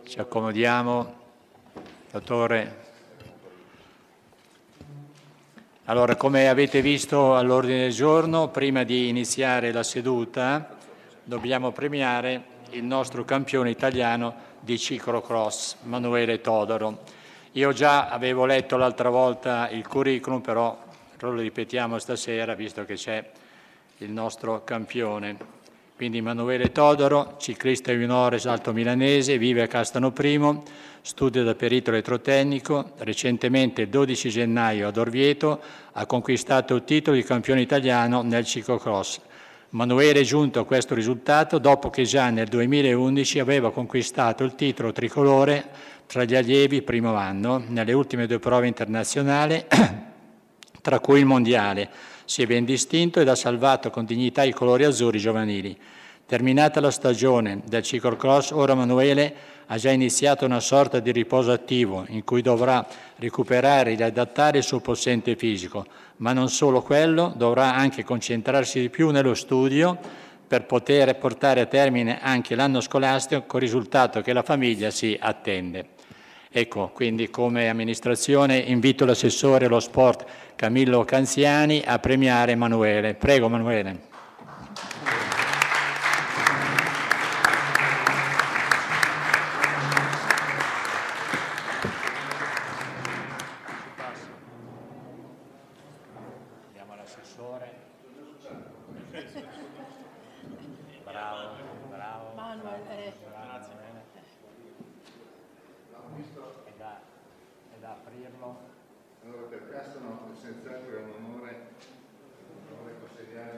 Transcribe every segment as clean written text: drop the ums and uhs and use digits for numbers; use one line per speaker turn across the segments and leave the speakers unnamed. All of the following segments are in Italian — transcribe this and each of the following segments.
Ci accomodiamo, dottore. Allora, come avete visto all'ordine del giorno, prima di iniziare la seduta dobbiamo premiare il nostro campione italiano di ciclocross, Manuele Todaro. Io già avevo letto l'altra volta il curriculum, però lo ripetiamo stasera, visto che c'è il nostro campione. Quindi Manuele Todaro, ciclista juniores alto milanese, vive a Castano Primo, studia da perito elettrotecnico, recentemente il 12 gennaio ad Orvieto ha conquistato il titolo di campione italiano nel ciclocross. Manuele è giunto a questo risultato dopo che già nel 2011 aveva conquistato il titolo tricolore tra gli allievi primo anno nelle ultime 2 prove internazionali, tra cui il mondiale. Si è ben distinto ed ha salvato con dignità i colori azzurri giovanili. Terminata la stagione del ciclocross, ora Manuele ha già iniziato una sorta di riposo attivo in cui dovrà recuperare e adattare il suo possente fisico, ma non solo quello, dovrà anche concentrarsi di più nello studio per poter portare a termine anche l'anno scolastico con il risultato che la famiglia si attende. Ecco, quindi come amministrazione invito l'assessore allo sport Camillo Canziani a premiare Emanuele. Prego Emanuele. Andiamo all'assessore. Bravo, bravo.
Manuel,
Grazie. È da aprirlo.
Allora, per Castano è senz'altro un onore consegnare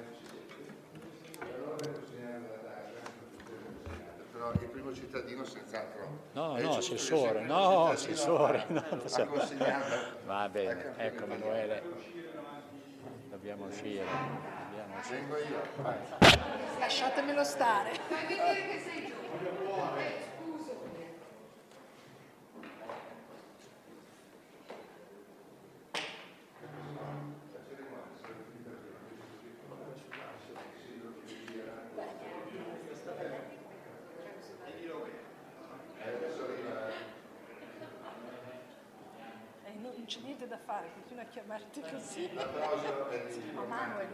la taglia, però il primo cittadino senz'altro.
No, assessore, assessore. No,
ha consegnato.
Va bene, ecco Emanuele. Dobbiamo uscire.
Vengo io. Vai.
lasciatemelo stare. Non c'è niente da fare, continua a chiamarti così.
L'applauso è di
Ma Manuel.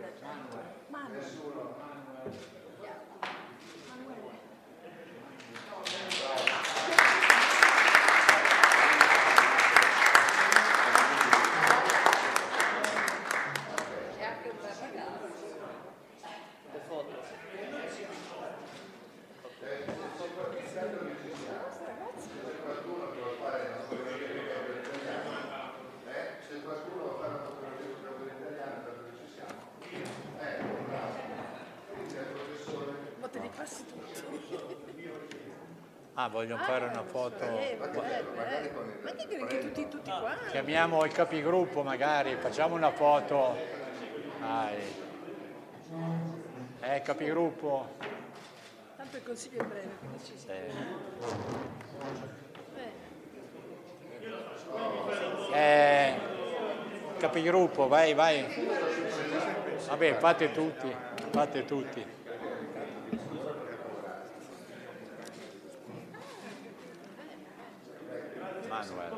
È anche un bel ragazzo.
Se qualcuno fa una fotografia sul campione italiano, perché ci siamo. Quindi il professore.
Ma te li passi tutti.
Vogliono fare una foto.
Magari con il.
Ma che dire che tutti qua?
Chiamiamo il capigruppo magari, facciamo una foto. Capigruppo.
Tanto il consiglio è breve, quindi ci siamo.
Capigruppo, vai. Vabbè, fate tutti. Manuel.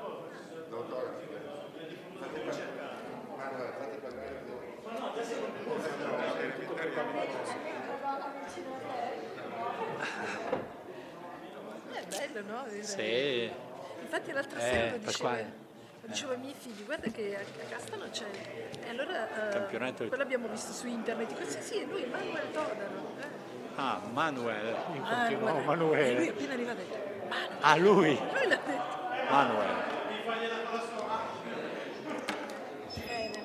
Manuel, fate parlare voi.
È bello, no?
Sì.
Infatti l'altra sera lo
Pasquale.
dicevo ai miei figli, guarda che a Castano c'è. E allora
Campionato di-
quello abbiamo visto su internet. Dico, sì, è lui, Manuel Todaro.
Manuel.
Guarda. E lui
Manuele.
appena arriva ha detto, Manuel.
Lui.
Lui l'ha detto.
Manuel.
Bene.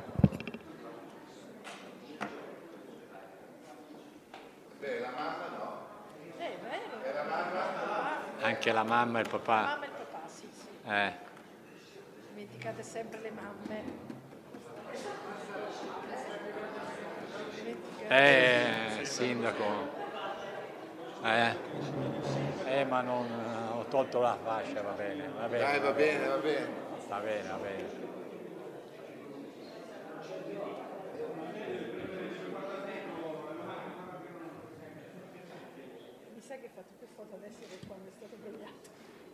Beh, la mamma no.
È vero.
E la mamma?
Anche la mamma e il papà.
Mamma e il papà, sì. Dimenticate sempre le mamme.
Sindaco. Ma non ho tolto la fascia, va bene.
Dai, va bene.
Va bene.
Mi sa che fa tutte foto adesso che quando è stato brogliato.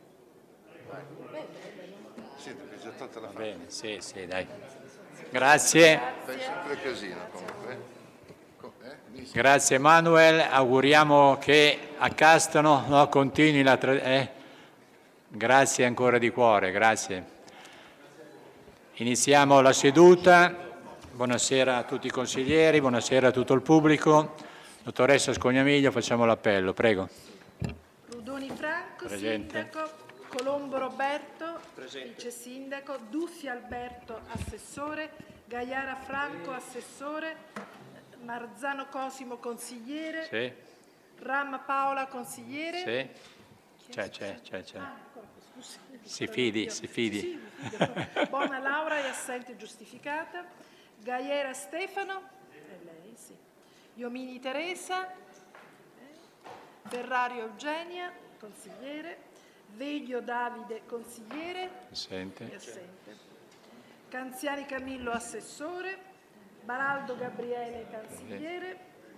Sì, perché già tolta la
Va
faccia.
bene, sì, dai. Grazie.
Fai sempre casino comunque. Benissimo.
Grazie Manuel, auguriamo che a Castano continui la Grazie ancora di cuore, grazie. Iniziamo la seduta. Buonasera a tutti i consiglieri, buonasera a tutto il pubblico. Dottoressa Scognamiglio, facciamo l'appello, prego.
Rudoni Franco,
Presente.
sindaco. Colombo Roberto, vice sindaco. Duffi Alberto, assessore. Gaiara Franco, assessore. Marzano Cosimo, consigliere.
Sì,
Ramma Paola, consigliere.
sì. C'è.
Ancora, scusi.
Si fidi.
Sì, mi fido. Buona Laura è assente giustificata. Gaiera Stefano, è lei, sì. Iomini Teresa, Ferrario Eugenia, consigliere. Veglio Davide, consigliere,
Assente.
è assente. Canziani Camillo, assessore. Baraldo Gabriele, consigliere.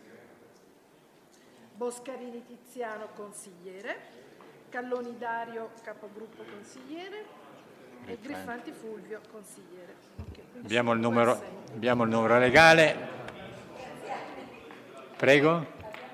Boscarini Tiziano, consigliere. Calloni Dario, capogruppo consigliere. E Griffanti Fulvio, consigliere. Ok, quindi
Abbiamo il
sono due
numero,
assenti.
abbiamo il numero legale. Prego.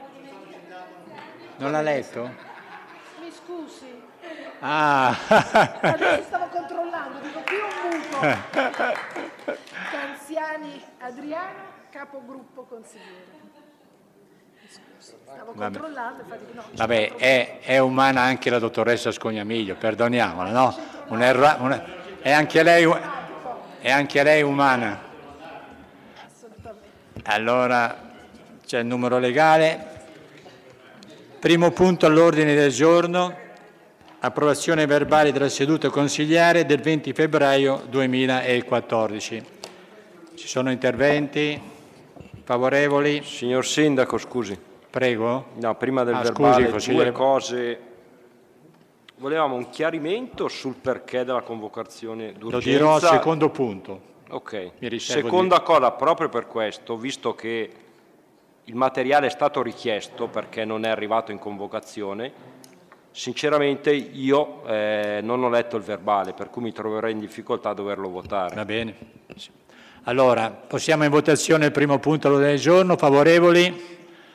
Non l'ha letto?
Mi scusi,
Ah,
adesso stavo controllando, dico qui un buco. Canziani Adriano, capogruppo consigliere. Mi scusi, stavo controllando, infatti no. c'è
vabbè,
quattro-
è umana anche la dottoressa Scognamiglio, perdoniamola, no? È anche lei umana.
Assolutamente.
Allora, c'è il numero legale. Primo punto all'ordine del giorno, approvazione verbale della seduta consigliare del 20 febbraio 2014. Ci sono interventi favorevoli?
Signor Sindaco, scusi.
Prego.
No, prima del
Ah,
verbale,
scusi, consigliere.
due cose. Volevamo un chiarimento sul perché della convocazione d'urgenza.
Lo dirò al secondo punto.
Ok.
Mi riservo
Seconda cosa, proprio per questo, visto che il materiale è stato richiesto perché non è arrivato in convocazione, sinceramente io non ho letto il verbale, per cui mi troverò in difficoltà a doverlo votare.
Va bene. Allora, possiamo in votazione il primo punto all'ordine del giorno. Favorevoli?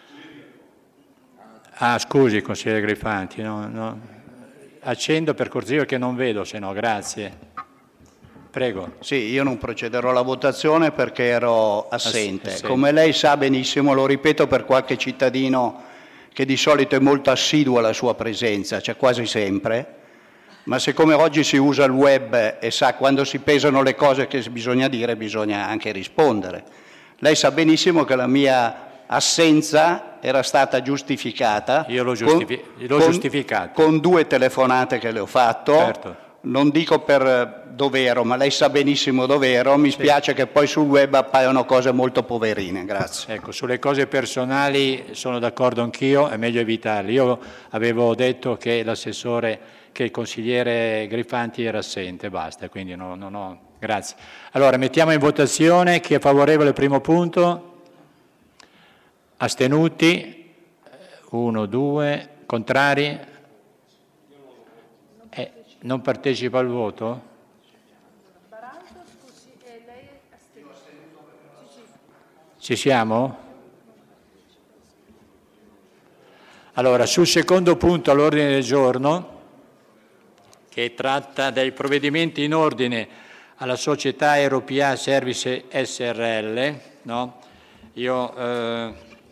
Ah, scusi, consigliere Griffanti. No. Accendo per cortesia perché non vedo, se no, grazie. Prego.
Sì, io non procederò alla votazione perché ero assente.
Assente.
Come lei sa benissimo, lo ripeto per qualche cittadino che di solito è molto assiduo alla sua presenza, c'è quasi sempre, ma siccome oggi si usa il web e sa quando si pesano le cose che bisogna dire, bisogna anche rispondere. Lei sa benissimo che la mia assenza era stata giustificata.
Io l'ho giustificata.
Con 2 telefonate che le ho fatto.
Certo.
Non dico per dov'ero, ma lei sa benissimo dov'ero. Mi spiace che poi sul web appaiono cose molto poverine. Grazie.
Ecco, sulle cose personali sono d'accordo anch'io, è meglio evitarle. Io avevo detto che il consigliere Griffanti era assente, basta, quindi no. Grazie. Allora, mettiamo in votazione chi è favorevole al primo punto. Astenuti? 1, 2. Contrari? Non partecipa al voto?
Baraldo, scusi, e lei è astenuto. Sì.
Ci siamo? Allora, sul secondo punto all'ordine del giorno, che tratta dei provvedimenti in ordine alla società Europea Service SRL, no? Io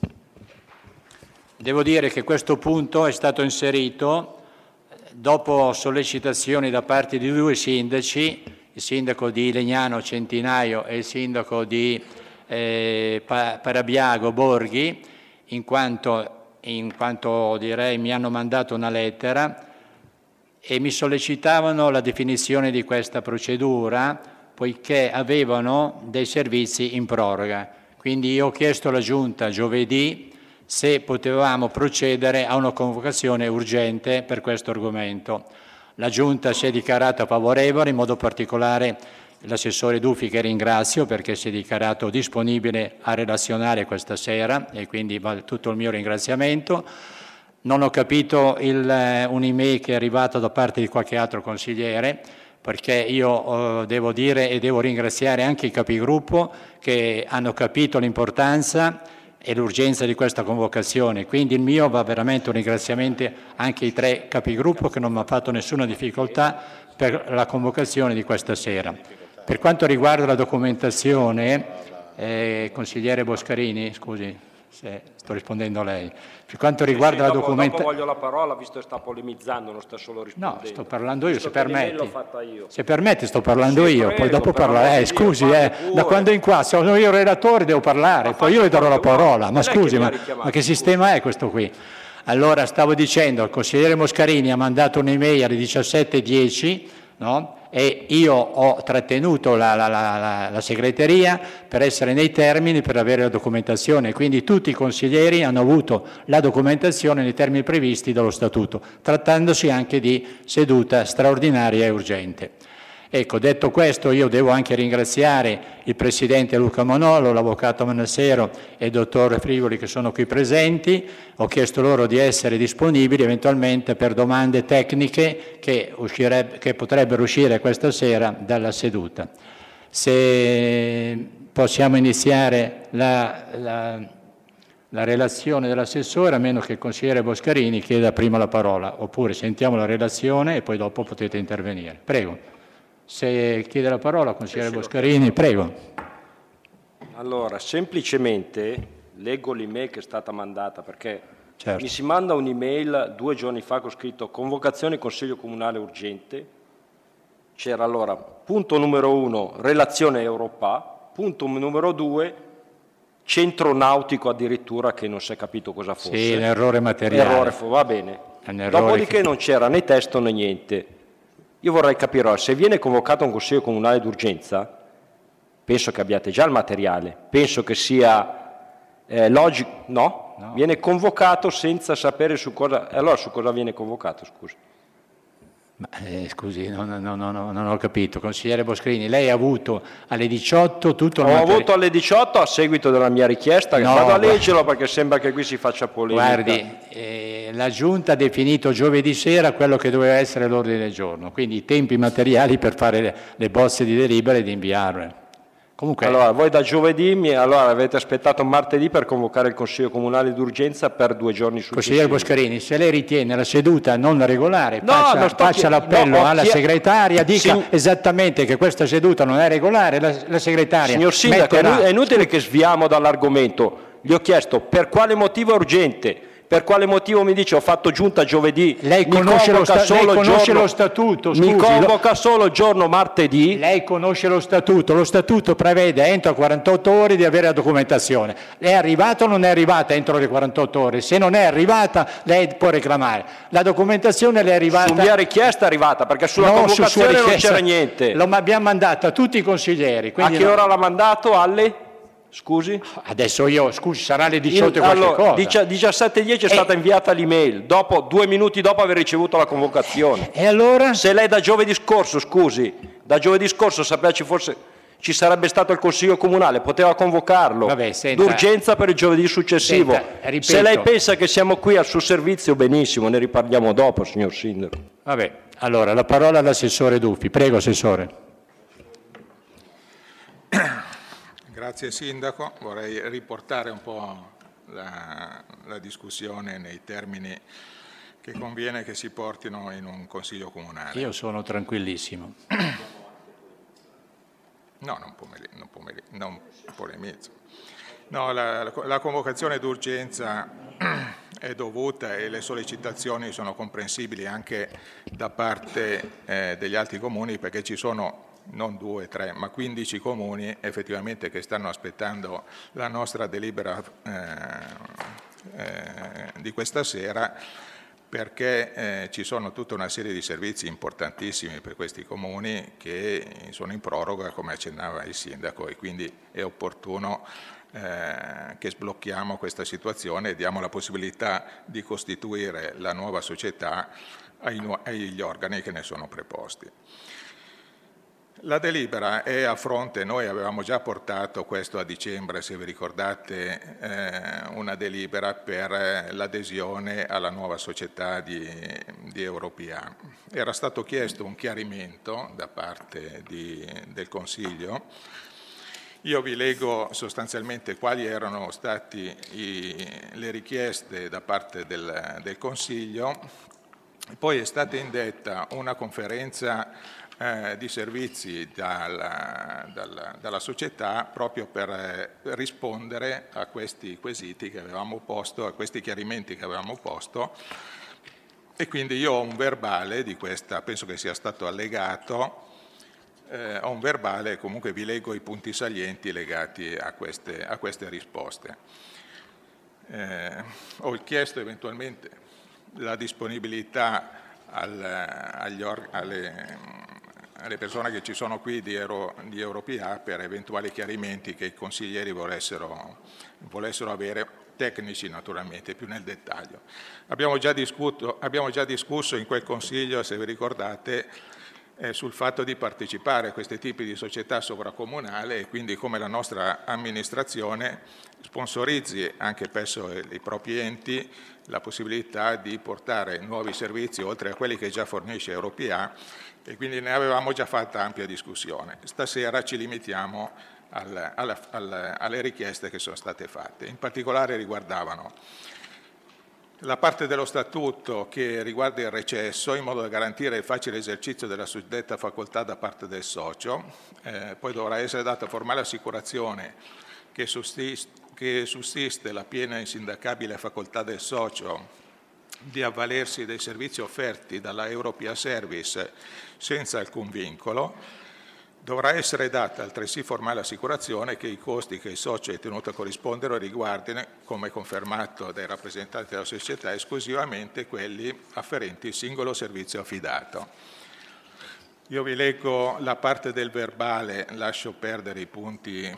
devo dire che questo punto è stato inserito dopo sollecitazioni da parte di 2 sindaci, il sindaco di Legnano Centinaio e il sindaco di Parabiago Borghi, in quanto direi mi hanno mandato una lettera e mi sollecitavano la definizione di questa procedura poiché avevano dei servizi in proroga. Quindi io ho chiesto alla Giunta giovedì se potevamo procedere a una convocazione urgente per questo argomento. La Giunta si è dichiarata favorevole, in modo particolare l'assessore Duffi, che ringrazio perché si è dichiarato disponibile a relazionare questa sera e quindi va tutto il mio ringraziamento. Non ho capito un'email che è arrivata da parte di qualche altro consigliere, perché io devo dire e devo ringraziare anche i capigruppo che hanno capito l'importanza e l'urgenza di questa convocazione. Quindi il mio va veramente un ringraziamento anche ai 3 capigruppo che non mi ha fatto nessuna difficoltà per la convocazione di questa sera. Per quanto riguarda la documentazione, consigliere Boscarini, scusi se sto rispondendo a lei. Per quanto riguarda la documentazione...
Dopo voglio la parola, visto che sta polemizzando, non sta solo rispondendo.
No, sto parlando io, se permetti.
L'ho fatta io.
Se permetti sto parlando io,
prego,
poi dopo parlare. Scusi, da quando in qua sono io il relatore devo parlare, poi io le darò la parola. Ma scusi, ma che sistema è questo qui? Allora, stavo dicendo, il consigliere Moscarini ha mandato un'email alle 17:10, no? E io ho trattenuto la segreteria per essere nei termini per avere la documentazione, quindi tutti i consiglieri hanno avuto la documentazione nei termini previsti dallo Statuto, trattandosi anche di seduta straordinaria e urgente. Ecco, detto questo, io devo anche ringraziare il Presidente Luca Monolo, l'Avvocato Manassero e il Dottor Frivoli che sono qui presenti. Ho chiesto loro di essere disponibili eventualmente per domande tecniche che potrebbero uscire questa sera dalla seduta. Se possiamo iniziare la relazione dell'assessore, a meno che il consigliere Boscarini chieda prima la parola, oppure sentiamo la relazione e poi dopo potete intervenire. Prego. Se chiede la parola, consigliere Boscarini, prego.
Allora, semplicemente leggo l'email che è stata mandata, perché
Certo.
mi si manda un'email 2 giorni fa con scritto convocazione Consiglio Comunale urgente. C'era allora, punto numero 1, relazione Europa, punto numero 2, centro nautico addirittura, che non si è capito cosa fosse.
Sì, l'errore materiale.
Va bene. Dopodiché non c'era né testo né niente. Io vorrei capire, se viene convocato un Consiglio Comunale d'urgenza, penso che abbiate già il materiale, penso che sia logico, no? Viene convocato senza sapere su cosa, allora su cosa viene convocato, scusi?
Ma, scusi, non ho capito. Consigliere Boscarini, lei ha avuto alle 18 tutto il materiale?
Ho avuto alle 18 a seguito della mia richiesta, che vado a leggerlo perché sembra che qui si faccia polemica.
Guardi, la Giunta ha definito giovedì sera quello che doveva essere l'ordine del giorno, quindi i tempi materiali per fare le bozze di delibere e di inviarle. Comunque,
allora, voi da giovedì avete aspettato martedì per convocare il Consiglio Comunale d'urgenza per 2 giorni successivi.
Consigliere Boscarini, se lei ritiene la seduta non regolare, faccia l'appello alla segretaria, dica esattamente che questa seduta non è regolare, la segretaria
Signor Sindaco, è inutile che sviamo dall'argomento. Gli ho chiesto per quale motivo è urgente. Per quale motivo mi dice ho fatto giunta giovedì?
Lei conosce lo statuto, scusi.
Mi convoca solo il giorno martedì.
Lei conosce lo statuto prevede entro 48 ore di avere la documentazione. È arrivata o non è arrivata entro le 48 ore? Se non è arrivata lei può reclamare. La documentazione le è arrivata...
Su mia richiesta è arrivata, perché sulla convocazione non c'era niente.
Lo abbiamo mandato a tutti i consiglieri.
A che ora l'ha mandato? Alle... Scusi?
Adesso sarà alle 18 qualche cosa.
17:10 è stata inviata l'email, dopo 2 minuti dopo aver ricevuto la convocazione.
E allora?
Se lei da giovedì scorso sapeva ci sarebbe stato il Consiglio Comunale, poteva convocarlo. D'urgenza per il giovedì successivo. Se lei pensa che siamo qui al suo servizio, benissimo, ne riparliamo dopo, signor Sindaco.
Vabbè, allora la parola all'assessore Duffi. Prego, assessore.
Grazie Sindaco, vorrei riportare un po' la discussione nei termini che conviene che si portino in un Consiglio Comunale.
Io sono tranquillissimo.
No, non polemizzo. No, la convocazione d'urgenza è dovuta e le sollecitazioni sono comprensibili anche da parte degli altri comuni, perché ci sono non 2, 3, ma 15 comuni effettivamente che stanno aspettando la nostra delibera di questa sera, perché ci sono tutta una serie di servizi importantissimi per questi comuni che sono in proroga, come accennava il Sindaco, e quindi è opportuno che sblocchiamo questa situazione e diamo la possibilità di costituire la nuova società agli organi che ne sono preposti. La delibera è a fronte, noi avevamo già portato questo a dicembre, se vi ricordate, una delibera per l'adesione alla nuova società di Europea. Era stato chiesto un chiarimento da parte del Consiglio. Io vi leggo sostanzialmente quali erano state le richieste da parte del Consiglio. Poi è stata indetta una conferenza di servizi dalla società proprio per rispondere a questi quesiti che avevamo posto, a questi chiarimenti che avevamo posto, e quindi io ho un verbale di questa, penso che sia stato allegato, ho un verbale, comunque vi leggo i punti salienti legati a queste risposte. Ho chiesto eventualmente la disponibilità alle persone che ci sono qui di Europea per eventuali chiarimenti che i consiglieri volessero avere, tecnici naturalmente, più nel dettaglio. Abbiamo già discusso in quel consiglio, se vi ricordate, sul fatto di partecipare a questi tipi di società sovracomunale e quindi come la nostra amministrazione sponsorizzi anche presso i propri enti la possibilità di portare nuovi servizi oltre a quelli che già fornisce Europea, e quindi ne avevamo già fatta ampia discussione. Stasera ci limitiamo alle richieste che sono state fatte. In particolare riguardavano la parte dello statuto che riguarda il recesso, in modo da garantire il facile esercizio della suddetta facoltà da parte del socio. Poi dovrà essere data formale assicurazione che sussiste la piena e insindacabile facoltà del socio di avvalersi dei servizi offerti dalla Europea Service senza alcun vincolo. Dovrà essere data altresì formale assicurazione che i costi che il socio è tenuto a corrispondere riguardino, come confermato dai rappresentanti della società, esclusivamente quelli afferenti il singolo servizio affidato. Io vi leggo la parte del verbale, lascio perdere i punti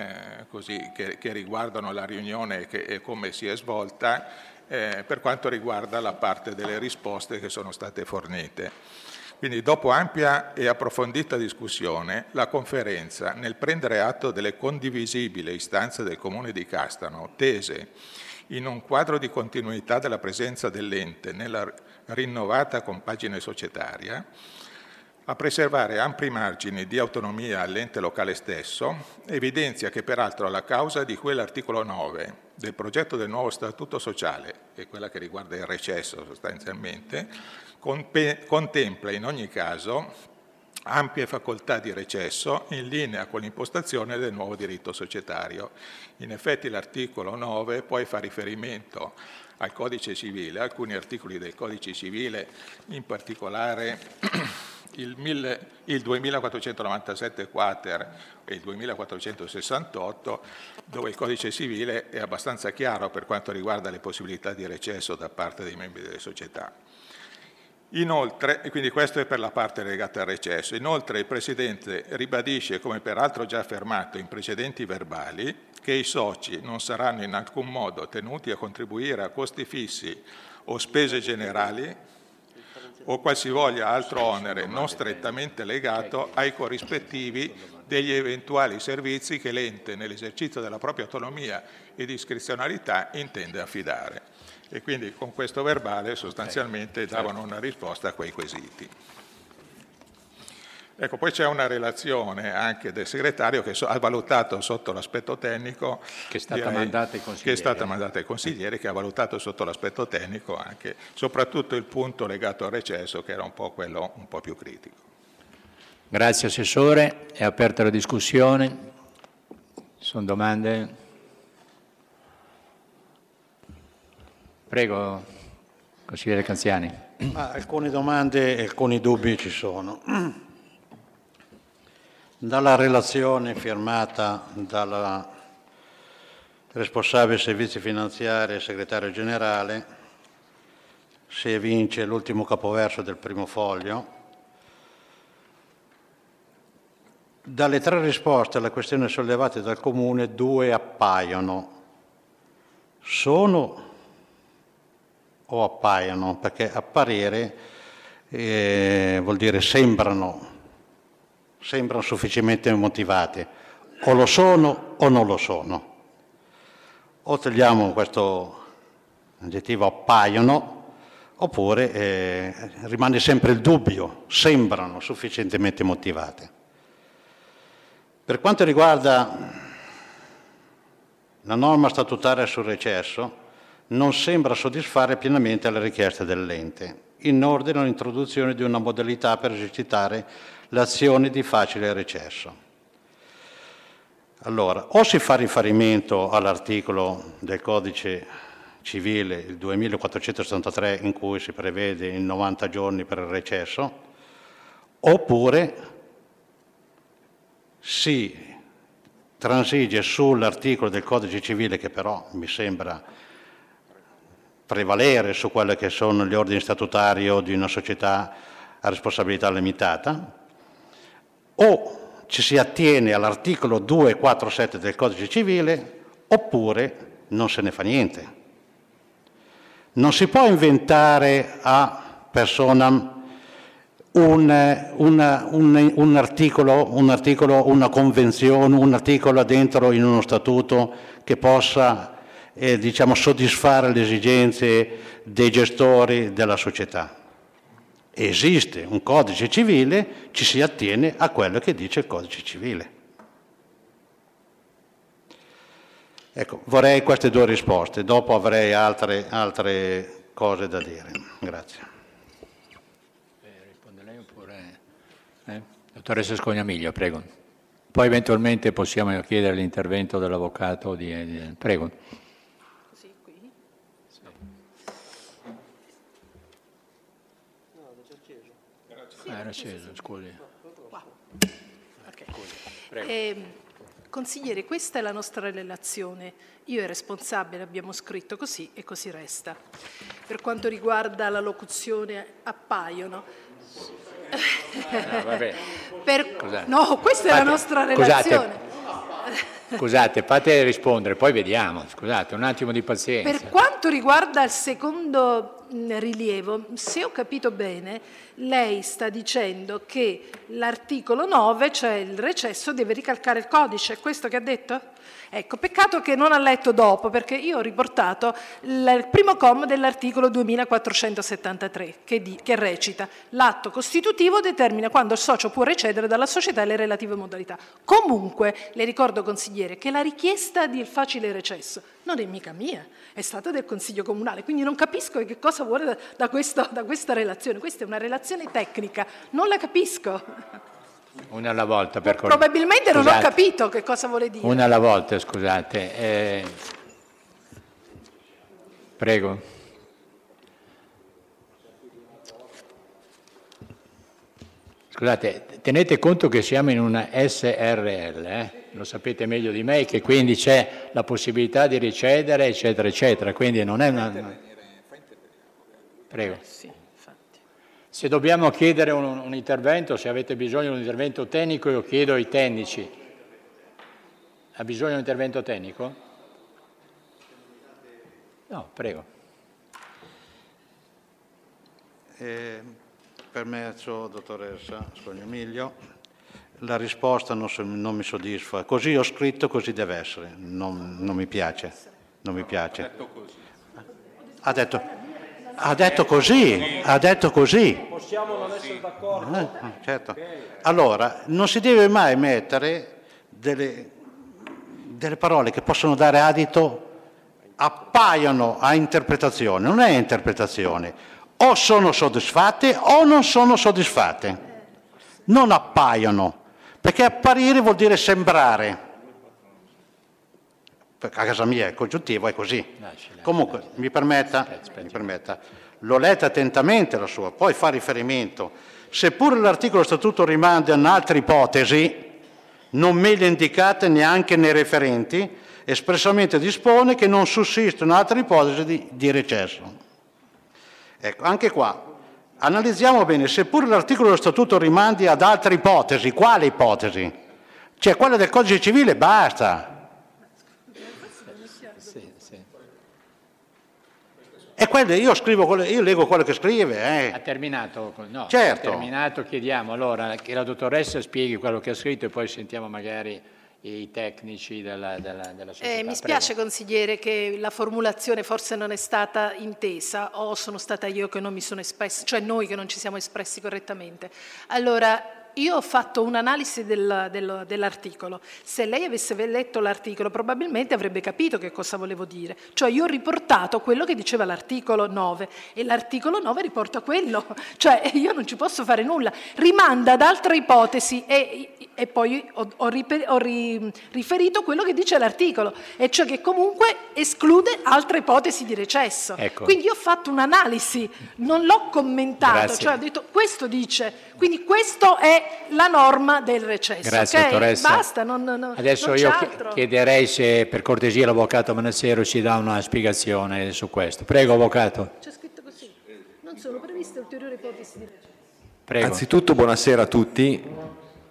che riguardano la riunione e come si è svolta, per quanto riguarda la parte delle risposte che sono state fornite. Quindi dopo ampia e approfondita discussione, la conferenza, nel prendere atto delle condivisibili istanze del Comune di Castano, tese in un quadro di continuità della presenza dell'ente nella rinnovata compagine societaria, a preservare ampi margini di autonomia all'ente locale stesso, evidenzia che peraltro la causa di quell'articolo 9 del progetto del nuovo statuto sociale, e quella che riguarda il recesso sostanzialmente, contempla in ogni caso ampie facoltà di recesso in linea con l'impostazione del nuovo diritto societario. In effetti l'articolo 9 poi fa riferimento al Codice Civile, alcuni articoli del Codice Civile, in particolare il 2497 quater e il 2468, dove il Codice Civile è abbastanza chiaro per quanto riguarda le possibilità di recesso da parte dei membri delle società. Inoltre, e quindi questo è per la parte legata al recesso, inoltre il Presidente ribadisce, come peraltro già affermato in precedenti verbali, che i soci non saranno in alcun modo tenuti a contribuire a costi fissi o spese generali o qualsivoglia altro onere non strettamente legato ai corrispettivi degli eventuali servizi che l'ente, nell'esercizio della propria autonomia e discrezionalità, intende affidare. E quindi con questo verbale sostanzialmente davano una risposta a quei quesiti. Ecco, poi c'è una relazione anche del segretario che ha valutato sotto l'aspetto tecnico,
che è stata mandata ai consiglieri,
che ha valutato sotto l'aspetto tecnico anche soprattutto il punto legato al recesso, che era un po' quello un po' più critico.
Grazie Assessore, è aperta la discussione. Ci sono domande? Prego, consigliere Canziani.
Alcune domande e alcuni dubbi ci sono. Dalla relazione firmata dalla responsabile servizi finanziari e segretario generale si evince l'ultimo capoverso del primo foglio. Dalle 3 risposte alle questioni sollevate dal Comune, 2 appaiono. Sono o appaiono? Perché apparire vuol dire sembrano sembrano sufficientemente motivate, o lo sono o non lo sono. O togliamo questo aggettivo appaiono, oppure rimane sempre il dubbio, sembrano sufficientemente motivate. Per quanto riguarda la norma statutaria sul recesso, non sembra soddisfare pienamente le richieste dell'ente, in ordine all'introduzione di una modalità per esercitare l'azione di facile recesso. Allora, o si fa riferimento all'articolo del Codice Civile, il 2473, in cui si prevede i 90 giorni per il recesso, oppure si transige sull'articolo del Codice Civile che però mi sembra prevalere su quelli che sono gli ordini statutari di una società a responsabilità limitata, o ci si attiene all'articolo 247 del Codice Civile, oppure non se ne fa niente. Non si può inventare a personam un articolo, una convenzione, un articolo dentro in uno statuto che possa soddisfare le esigenze dei gestori della società. Esiste un codice civile, ci si attiene a quello che dice il codice civile. Ecco, vorrei queste due risposte, dopo avrei altre cose da dire. Grazie.
Risponde lei oppure... Dottoressa Scognamiglio, prego. Poi eventualmente possiamo chiedere l'intervento dell'avvocato Prego.
Così, qui.
Sì. Era acceso, scusi.
Okay.
Prego.
Consigliere, questa è la nostra relazione. Io e responsabile abbiamo scritto così e così resta. Per quanto riguarda la locuzione appaiono...
No, vabbè.
No, questa è la nostra relazione.
Scusate, fate rispondere, poi vediamo. Scusate, un attimo di pazienza.
Per quanto riguarda il secondo rilievo, se ho capito bene, lei sta dicendo che l'articolo 9, cioè il recesso, deve ricalcare il codice. È questo che ha detto? Ecco, peccato che non ha letto dopo, perché io ho riportato il primo comma dell'articolo 2473, che recita: l'atto costitutivo determina quando il socio può recedere dalla società e le relative modalità. Comunque, le ricordo, consigliere, che la richiesta di facile recesso non è mica mia, è stata del Consiglio Comunale, quindi non capisco che cosa vuole da questa relazione. Questa è una relazione tecnica, non la capisco.
Una alla volta, per cortesia.
Probabilmente non ho capito che cosa vuole dire.
Una alla volta, scusate. Prego. Scusate, tenete conto che siamo in una SRL, lo sapete meglio di me, che quindi c'è la possibilità di ricedere, eccetera, eccetera, quindi non è una... Prego.
Sì, infatti.
Se dobbiamo chiedere un intervento, se avete bisogno di un intervento tecnico, io chiedo ai tecnici. Ha bisogno di un intervento tecnico? No, prego.
Permesso, dottoressa Scognamiglio, la risposta non mi soddisfa. Così ho scritto, così deve essere. Non mi piace. Non mi piace. Ha detto così.
Possiamo non essere d'accordo?
Certo. Allora, non si deve mai mettere delle parole che possono dare adito, appaiono a interpretazione. Non è interpretazione. O sono soddisfatte o non sono soddisfatte. Non appaiono, perché apparire vuol dire sembrare. A casa mia il congiuntivo è così. Comunque, mi permetta, l'ho letta attentamente la sua, poi fa riferimento, seppure l'articolo statuto rimanda a altre ipotesi, non meglio indicate neanche nei referenti, espressamente dispone che non sussistono altre ipotesi di recesso. Ecco, anche qua, analizziamo bene, seppure l'articolo dello statuto rimandi ad altre ipotesi, quale ipotesi? Cioè quella del codice civile, basta. E io leggo quello che scrive.
Ha terminato? No,
Certo.
Ha terminato, chiediamo allora che la dottoressa spieghi quello che ha scritto e poi sentiamo magari i tecnici della società.
Mi spiace, consigliere, che la formulazione forse non è stata intesa o sono stata io che non mi sono espressa, cioè noi che non ci siamo espressi correttamente. Allora, io ho fatto un'analisi dell'articolo. Se lei avesse letto l'articolo probabilmente avrebbe capito che cosa volevo dire. Cioè io ho riportato quello che diceva l'articolo 9 e l'articolo 9 riporta quello. Cioè io non ci posso fare nulla. Rimanda ad altre ipotesi e poi ho riferito quello che dice l'articolo, e cioè che comunque esclude altre ipotesi di recesso.
Ecco.
Quindi io ho fatto un'analisi, non l'ho commentato,
Grazie.
cioè ho detto questo dice, quindi questo è la norma del recesso.
Grazie,
ok?
dottoressa.
Basta,
Adesso
non
io
c'è altro.
chiederei se per cortesia l'avvocato Manassero ci dà una spiegazione su questo. Prego, avvocato.
C'è scritto così, non sono previste ulteriori ipotesi di recesso.
Prego.
Anzitutto buonasera a tutti.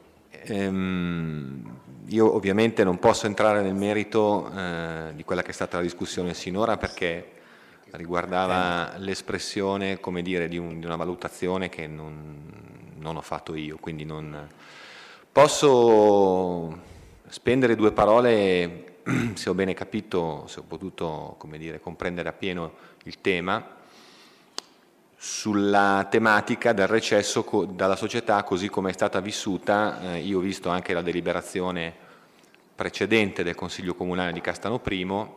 Io ovviamente non posso entrare nel merito di quella che è stata la discussione sinora, perché riguardava l'espressione, come dire, di una valutazione che non ho fatto io, quindi non posso spendere due parole, se ho bene capito, se ho potuto, come dire, comprendere appieno il tema, sulla tematica del recesso dalla società così come è stata vissuta. Io ho visto anche la deliberazione precedente del Consiglio Comunale di Castano I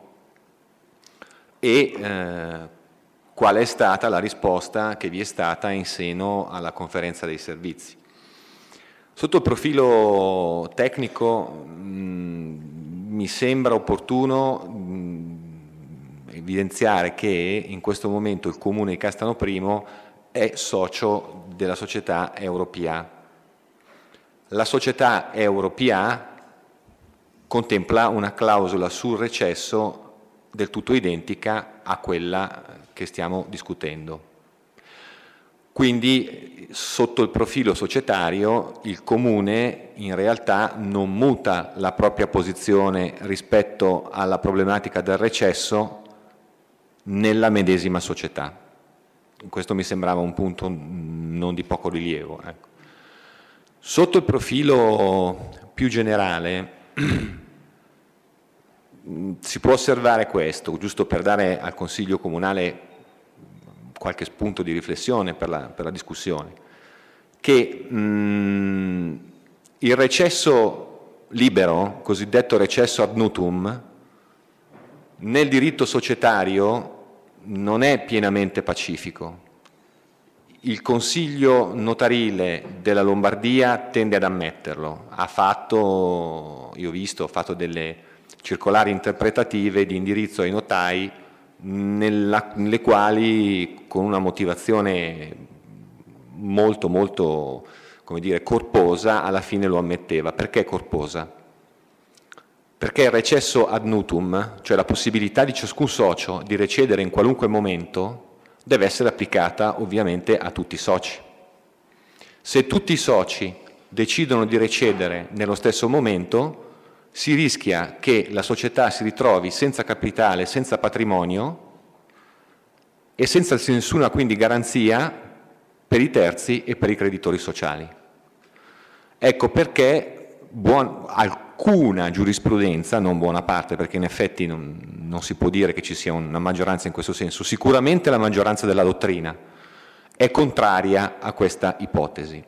e qual è stata la risposta che vi è stata in seno alla conferenza dei servizi. Sotto il profilo tecnico mi sembra opportuno evidenziare che in questo momento il Comune di Castano I è socio della società EuroPA. La società EuroPA contempla una clausola sul recesso del tutto identica a quella che stiamo discutendo. Quindi sotto il profilo societario il Comune in realtà non muta la propria posizione rispetto alla problematica del recesso nella medesima società. Questo mi sembrava un punto non di poco rilievo. Ecco. Sotto il profilo più generale si può osservare questo, giusto per dare al Consiglio Comunale qualche spunto di riflessione per la discussione, che il recesso libero, cosiddetto recesso ad nutum, nel diritto societario non è pienamente pacifico. Il Consiglio notarile della Lombardia tende ad ammetterlo. Ha fatto delle circolari interpretative di indirizzo ai notai nelle quali, con una motivazione molto, come dire, corposa, alla fine lo ammetteva. Perché corposa? Perché il recesso ad nutum, cioè la possibilità di ciascun socio di recedere in qualunque momento, deve essere applicata ovviamente a tutti i soci. Se tutti i soci decidono di recedere nello stesso momento, si rischia che la società si ritrovi senza capitale, senza patrimonio e senza nessuna quindi garanzia per i terzi e per i creditori sociali. Ecco perché alcuna giurisprudenza, non buona parte, perché in effetti non si può dire che ci sia una maggioranza in questo senso, sicuramente la maggioranza della dottrina è contraria a questa ipotesi.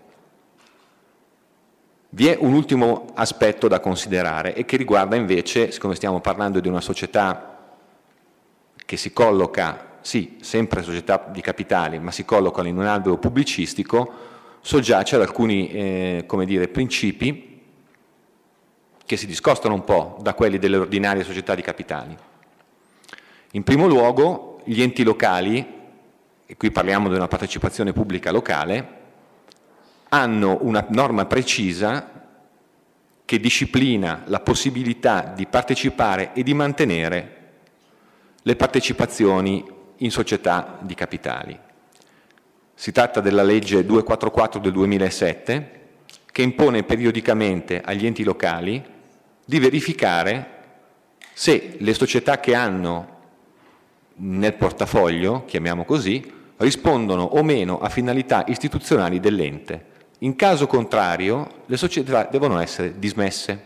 Vi è un ultimo aspetto da considerare e che riguarda invece, siccome stiamo parlando di una società che si colloca, sì, sempre società di capitali, ma si colloca in un albero pubblicistico, soggiace ad alcuni come dire, principi che si discostano un po' da quelli delle ordinarie società di capitali. In primo luogo, gli enti locali, e qui parliamo di una partecipazione pubblica locale, hanno una norma precisa che disciplina la possibilità di partecipare e di mantenere le partecipazioni in società di capitali. Si tratta della legge 244 del 2007, che impone periodicamente agli enti locali di verificare se le società che hanno nel portafoglio, chiamiamo così, rispondono o meno a finalità istituzionali dell'ente. In caso contrario, le società devono essere dismesse.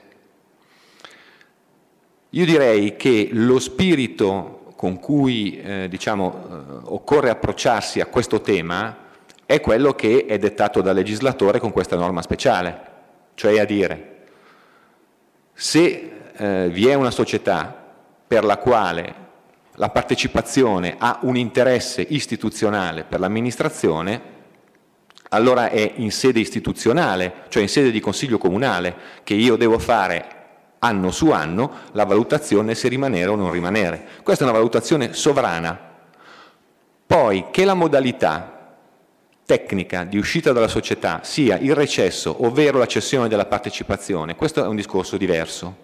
Io direi che lo spirito con cui occorre approcciarsi a questo tema è quello che è dettato dal legislatore con questa norma speciale, cioè a dire, se vi è una società per la quale la partecipazione ha un interesse istituzionale per l'amministrazione, allora è in sede istituzionale, cioè in sede di consiglio comunale, che io devo fare anno su anno la valutazione se rimanere o non rimanere. Questa è una valutazione sovrana. Poi che la modalità tecnica di uscita dalla società sia il recesso, ovvero la cessione della partecipazione, questo è un discorso diverso.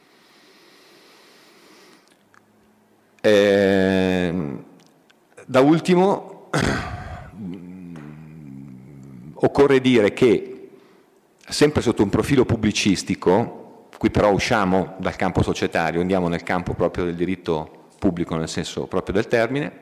Da ultimo occorre dire che sempre sotto un profilo pubblicistico, qui però usciamo dal campo societario, andiamo nel campo proprio del diritto pubblico nel senso proprio del termine,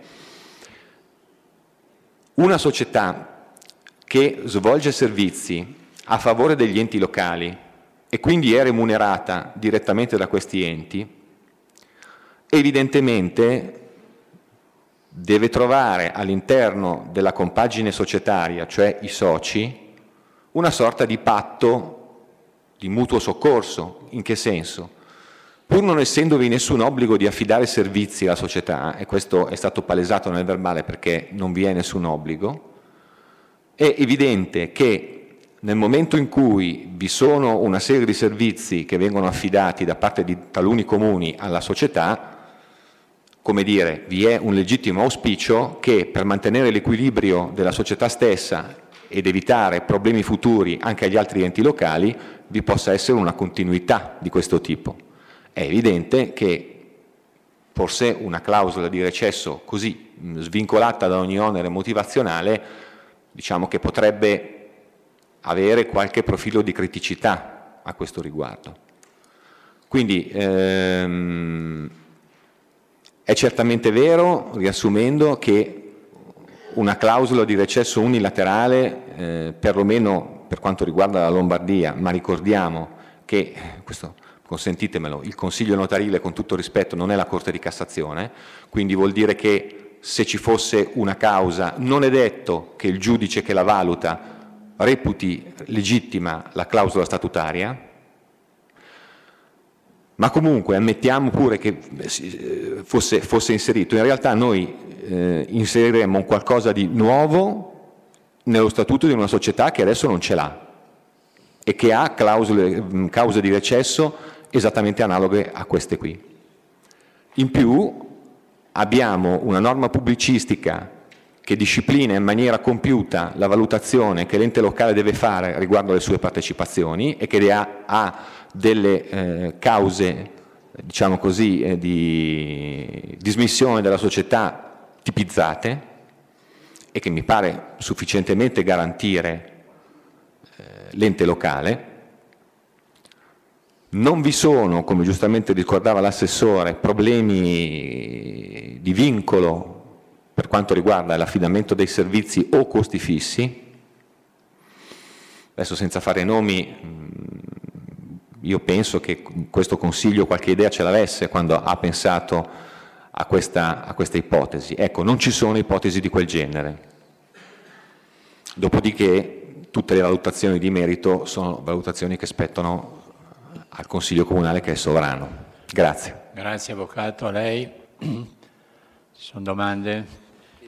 una società che svolge servizi a favore degli enti locali e quindi è remunerata direttamente da questi enti, evidentemente deve trovare all'interno della compagine societaria, cioè i soci, una sorta di patto di mutuo soccorso. In che senso? Pur non essendovi nessun obbligo di affidare servizi alla società, e questo è stato palesato nel verbale perché non vi è nessun obbligo, è evidente che nel momento in cui vi sono una serie di servizi che vengono affidati da parte di taluni comuni alla società, come dire, vi è un legittimo auspicio che per mantenere l'equilibrio della società stessa ed evitare problemi futuri anche agli altri enti locali, vi possa essere una continuità di questo tipo. È evidente che forse una clausola di recesso così svincolata da ogni onere motivazionale, diciamo che potrebbe avere qualche profilo di criticità a questo riguardo. Quindi è certamente vero, riassumendo, che una clausola di recesso unilaterale, perlomeno per quanto riguarda la Lombardia, ma ricordiamo che, questo consentitemelo, il Consiglio notarile, con tutto rispetto, non è la Corte di Cassazione, quindi vuol dire che se ci fosse una causa non è detto che il giudice che la valuta reputi legittima la clausola statutaria, ma comunque ammettiamo pure che fosse inserito. In realtà noi inseriremmo un qualcosa di nuovo nello statuto di una società che adesso non ce l'ha e che ha cause di recesso esattamente analoghe a queste qui. In più abbiamo una norma pubblicistica che disciplina in maniera compiuta la valutazione che l'ente locale deve fare riguardo alle sue partecipazioni e che ha delle cause, diciamo così, di dismissione della società tipizzate e che mi pare sufficientemente garantire l'ente locale. Non vi sono, come giustamente ricordava l'assessore, problemi di vincolo per quanto riguarda l'affidamento dei servizi o costi fissi. Adesso senza fare nomi, io penso che questo Consiglio qualche idea ce l'avesse quando ha pensato a questa ipotesi. Ecco, non ci sono ipotesi di quel genere. Dopodiché tutte le valutazioni di merito sono valutazioni che spettano al Consiglio Comunale, che è sovrano. Grazie.
Grazie Avvocato, a lei. Ci sono domande?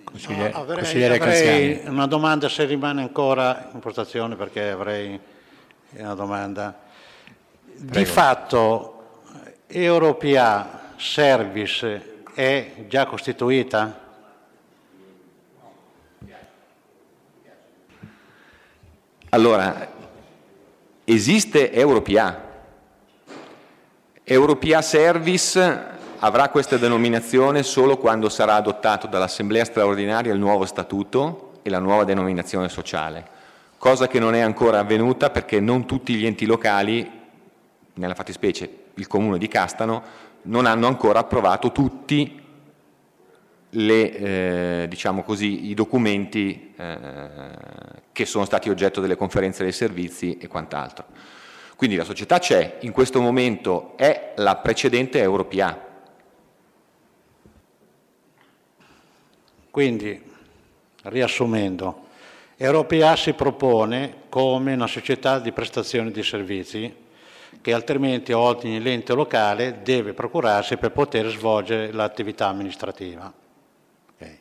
Avrei una domanda, se rimane ancora in postazione, perché avrei una domanda.
Prego.
Di fatto Europea Service è già costituita?
Allora, esiste Europea. Europea Service avrà questa denominazione solo quando sarà adottato dall'Assemblea straordinaria il nuovo statuto e la nuova denominazione sociale, cosa che non è ancora avvenuta perché non tutti gli enti locali, nella fattispecie il Comune di Castano, non hanno ancora approvato tutti diciamo così, i documenti che sono stati oggetto delle conferenze dei servizi e quant'altro. Quindi la società c'è, in questo momento è la precedente EuroPA.
Quindi, riassumendo, EuroPA si propone come una società di prestazione di servizi che altrimenti ogni ente locale deve procurarsi per poter svolgere l'attività amministrativa. Okay.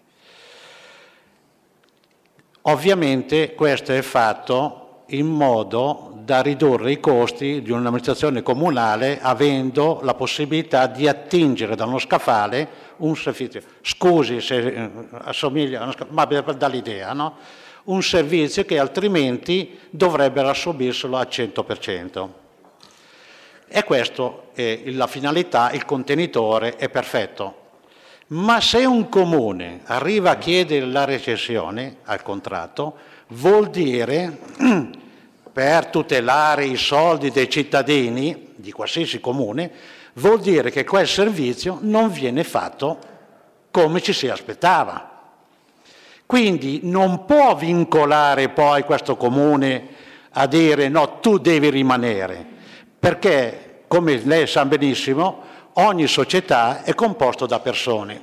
Ovviamente questo è fatto in modo da ridurre i costi di un'amministrazione comunale avendo la possibilità di attingere da uno scaffale un servizio. Scusi se assomiglia a uno scaffale, ma dall'idea, no? Un servizio che altrimenti dovrebbero assorbirlo al 100%. E questo è la finalità, il contenitore è perfetto. Ma se un comune arriva a chiedere la recessione al contratto, vuol dire, per tutelare i soldi dei cittadini di qualsiasi comune, vuol dire che quel servizio non viene fatto come ci si aspettava. Quindi non può vincolare poi questo comune a dire no, tu devi rimanere, perché, come lei sa benissimo, ogni società è composta da persone.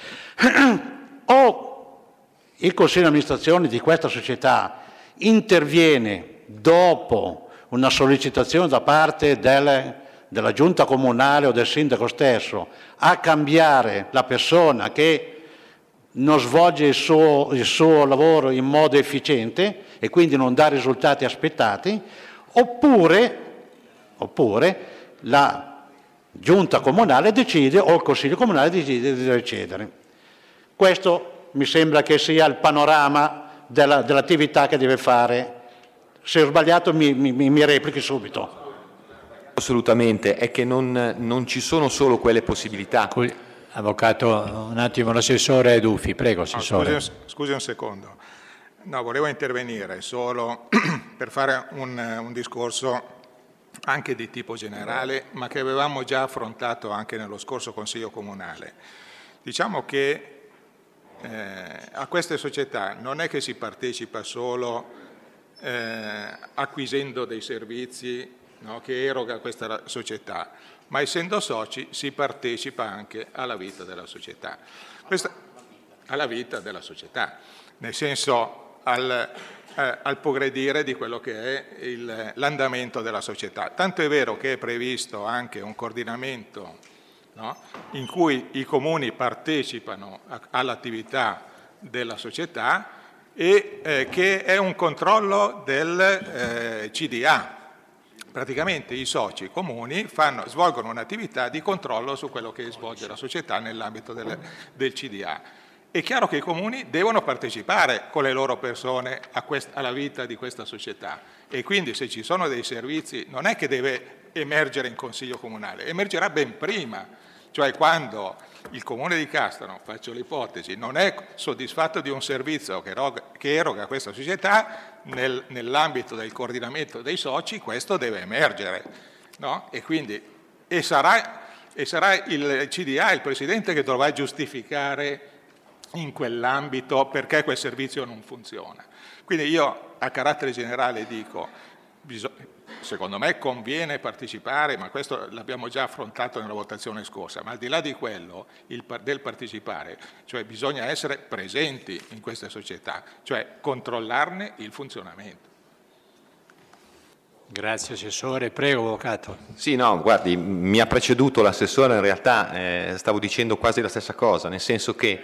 O il consiglio di amministrazione di questa società interviene dopo una sollecitazione da parte della giunta comunale o del sindaco stesso a cambiare la persona che non svolge il suo lavoro in modo efficiente e quindi non dà risultati aspettati, oppure la giunta comunale decide o il consiglio comunale decide di recedere. Questo mi sembra che sia il panorama dell'attività che deve fare. Se ho sbagliato mi replichi subito.
Assolutamente, è che non ci sono solo quelle possibilità.
Avvocato, un attimo, l'assessore Duffi, prego, assessore.
Scusi un secondo. No, volevo intervenire solo per fare un discorso anche di tipo generale, ma che avevamo già affrontato anche nello scorso Consiglio Comunale. Diciamo che a queste società non è che si partecipa solo acquisendo dei servizi, no, che eroga questa società, ma essendo soci si partecipa anche alla vita della società. Alla vita della società, nel senso al progredire di quello che è l'andamento della società. Tanto è vero che è previsto anche un coordinamento, no, in cui i comuni partecipano all'attività della società e che è un controllo del CDA. Praticamente i soci comuni svolgono un'attività di controllo su quello che svolge la società nell'ambito del CDA. È chiaro che i comuni devono partecipare con le loro persone alla vita di questa società e quindi se ci sono dei servizi non è che deve emergere in Consiglio Comunale, emergerà ben prima, cioè quando il Comune di Castano, faccio l'ipotesi, non è soddisfatto di un servizio che eroga questa società, nell'ambito del coordinamento dei soci questo deve emergere, no? E sarà il CDA, il Presidente, che dovrà giustificare in quell'ambito perché quel servizio non funziona. Quindi io a carattere generale dico, secondo me conviene partecipare, ma questo l'abbiamo già affrontato nella votazione scorsa, ma al di là di quello, del partecipare, cioè bisogna essere presenti in queste società, cioè controllarne il funzionamento.
Grazie Assessore, prego Avvocato.
Sì, no, guardi, mi ha preceduto l'Assessore, in realtà stavo dicendo quasi la stessa cosa, nel senso che...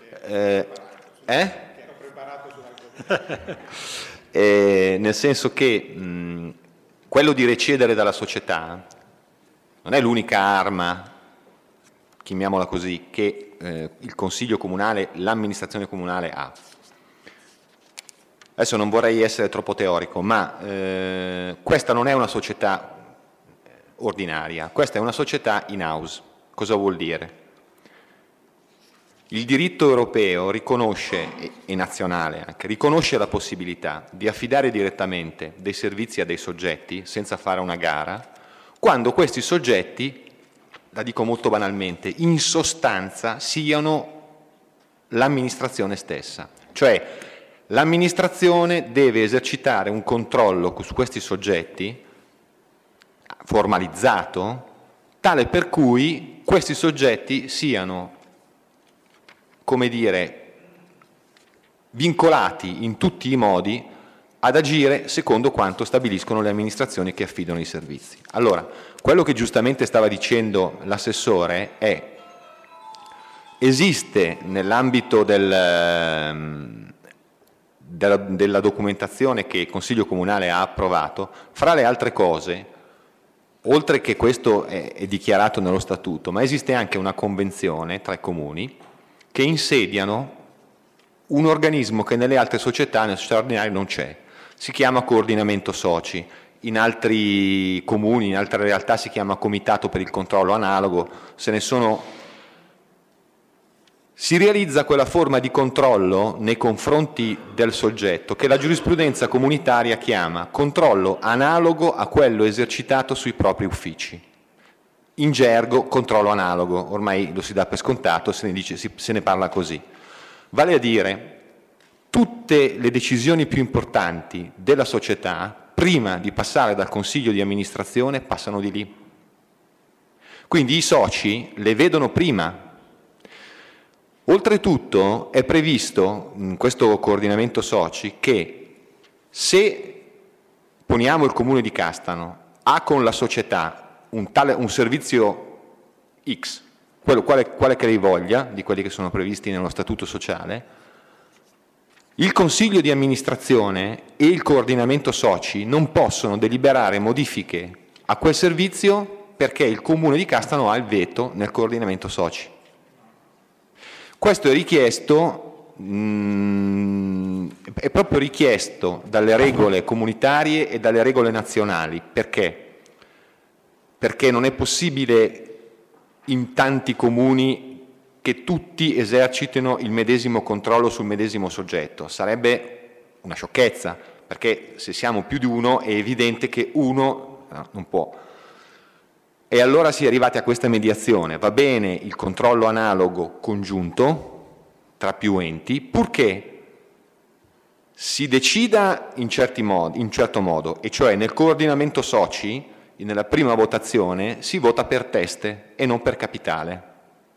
nel senso che quello di recedere dalla società non è l'unica arma, chiamiamola così, che il Consiglio Comunale, l'amministrazione comunale ha. Adesso non vorrei essere troppo teorico, ma questa non è una società ordinaria, questa è una società in house. Cosa vuol dire? Il diritto europeo riconosce, e nazionale anche, riconosce la possibilità di affidare direttamente dei servizi a dei soggetti senza fare una gara, quando questi soggetti, la dico molto banalmente, in sostanza siano l'amministrazione stessa. Cioè l'amministrazione deve esercitare un controllo su questi soggetti formalizzato, tale per cui questi soggetti siano, come dire, vincolati in tutti i modi ad agire secondo quanto stabiliscono le amministrazioni che affidano i servizi. Allora, quello che giustamente stava dicendo l'assessore è: esiste nell'ambito della documentazione che il Consiglio Comunale ha approvato, fra le altre cose, oltre che questo è dichiarato nello Statuto, ma esiste anche una convenzione tra i comuni che insediano un organismo che nelle altre società, nelle società ordinarie, non c'è. Si chiama coordinamento soci. In altri comuni, in altre realtà si chiama comitato per il controllo analogo. Si realizza quella forma di controllo nei confronti del soggetto che la giurisprudenza comunitaria chiama controllo analogo a quello esercitato sui propri uffici. In gergo, controllo analogo, ormai lo si dà per scontato, se ne parla così. Vale a dire, tutte le decisioni più importanti della società, prima di passare dal consiglio di amministrazione, passano di lì. Quindi i soci le vedono prima. Oltretutto è previsto in questo coordinamento soci che se, poniamo il Comune di Castano, ha con la società un servizio X, quale che lei voglia, di quelli che sono previsti nello Statuto sociale, il Consiglio di amministrazione e il coordinamento soci non possono deliberare modifiche a quel servizio perché il Comune di Castano ha il veto nel coordinamento soci. Questo è richiesto, è proprio richiesto dalle regole comunitarie e dalle regole nazionali. Perché? Perché non è possibile in tanti comuni che tutti esercitino il medesimo controllo sul medesimo soggetto. Sarebbe una sciocchezza, perché se siamo più di uno è evidente che uno non può. E allora si è arrivati a questa mediazione. Va bene il controllo analogo congiunto tra più enti, purché si decida in certo modo, e cioè nel coordinamento soci, nella prima votazione, si vota per teste e non per capitale.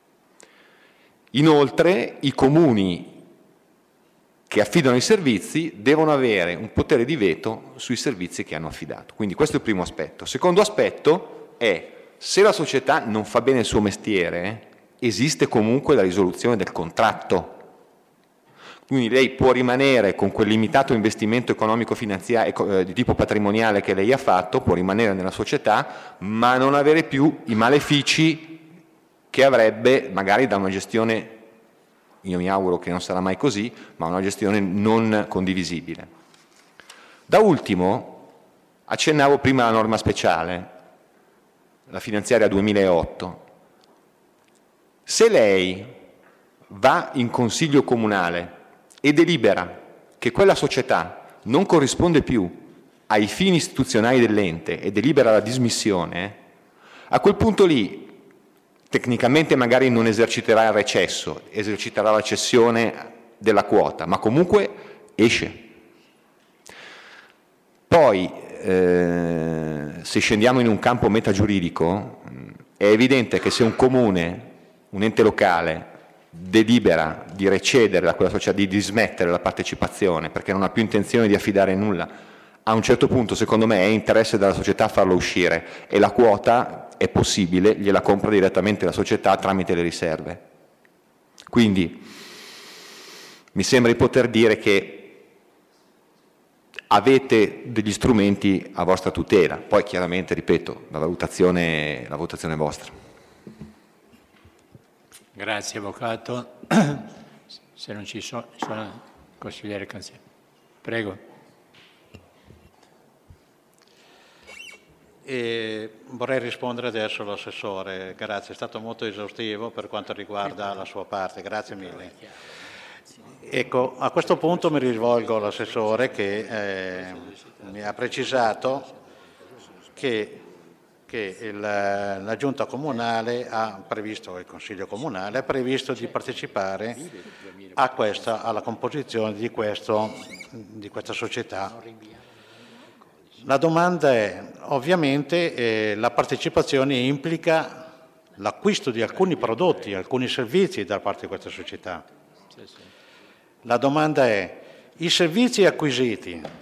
Inoltre i comuni che affidano i servizi devono avere un potere di veto sui servizi che hanno affidato. Quindi questo è il primo aspetto. Secondo aspetto è: se la società non fa bene il suo mestiere, esiste comunque la risoluzione del contratto. Quindi lei può rimanere con quel limitato investimento economico-finanziario di tipo patrimoniale che lei ha fatto, può rimanere nella società, ma non avere più i malefici che avrebbe magari da una gestione, io mi auguro che non sarà mai così, ma una gestione non condivisibile. Da ultimo, accennavo prima alla norma speciale, la finanziaria 2008. Se lei va in consiglio comunale e delibera che quella società non corrisponde più ai fini istituzionali dell'ente e delibera la dismissione, a quel punto lì tecnicamente magari non eserciterà il recesso, eserciterà la cessione della quota, ma comunque esce. Poi, se scendiamo in un campo metagiuridico, è evidente che se un comune, un ente locale, delibera di recedere a quella società, di dismettere la partecipazione perché non ha più intenzione di affidare nulla, a un certo punto, secondo me, è interesse della società farlo uscire e la quota è possibile, gliela compra direttamente la società tramite le riserve. Quindi mi sembra di poter dire che avete degli strumenti a vostra tutela, poi chiaramente, ripeto, la valutazione è vostra.
Grazie Avvocato. Se non ci sono, consigliere Canziani. Prego.
Vorrei rispondere adesso all'assessore, grazie, è stato molto esaustivo per quanto riguarda la sua parte, grazie mille. Ecco, a questo punto mi rivolgo all'assessore che mi ha precisato che che la Giunta Comunale ha previsto, il Consiglio Comunale ha previsto di partecipare alla composizione di questa società. La domanda è, ovviamente la partecipazione implica l'acquisto di alcuni prodotti, alcuni servizi da parte di questa società. La domanda è, i servizi acquisiti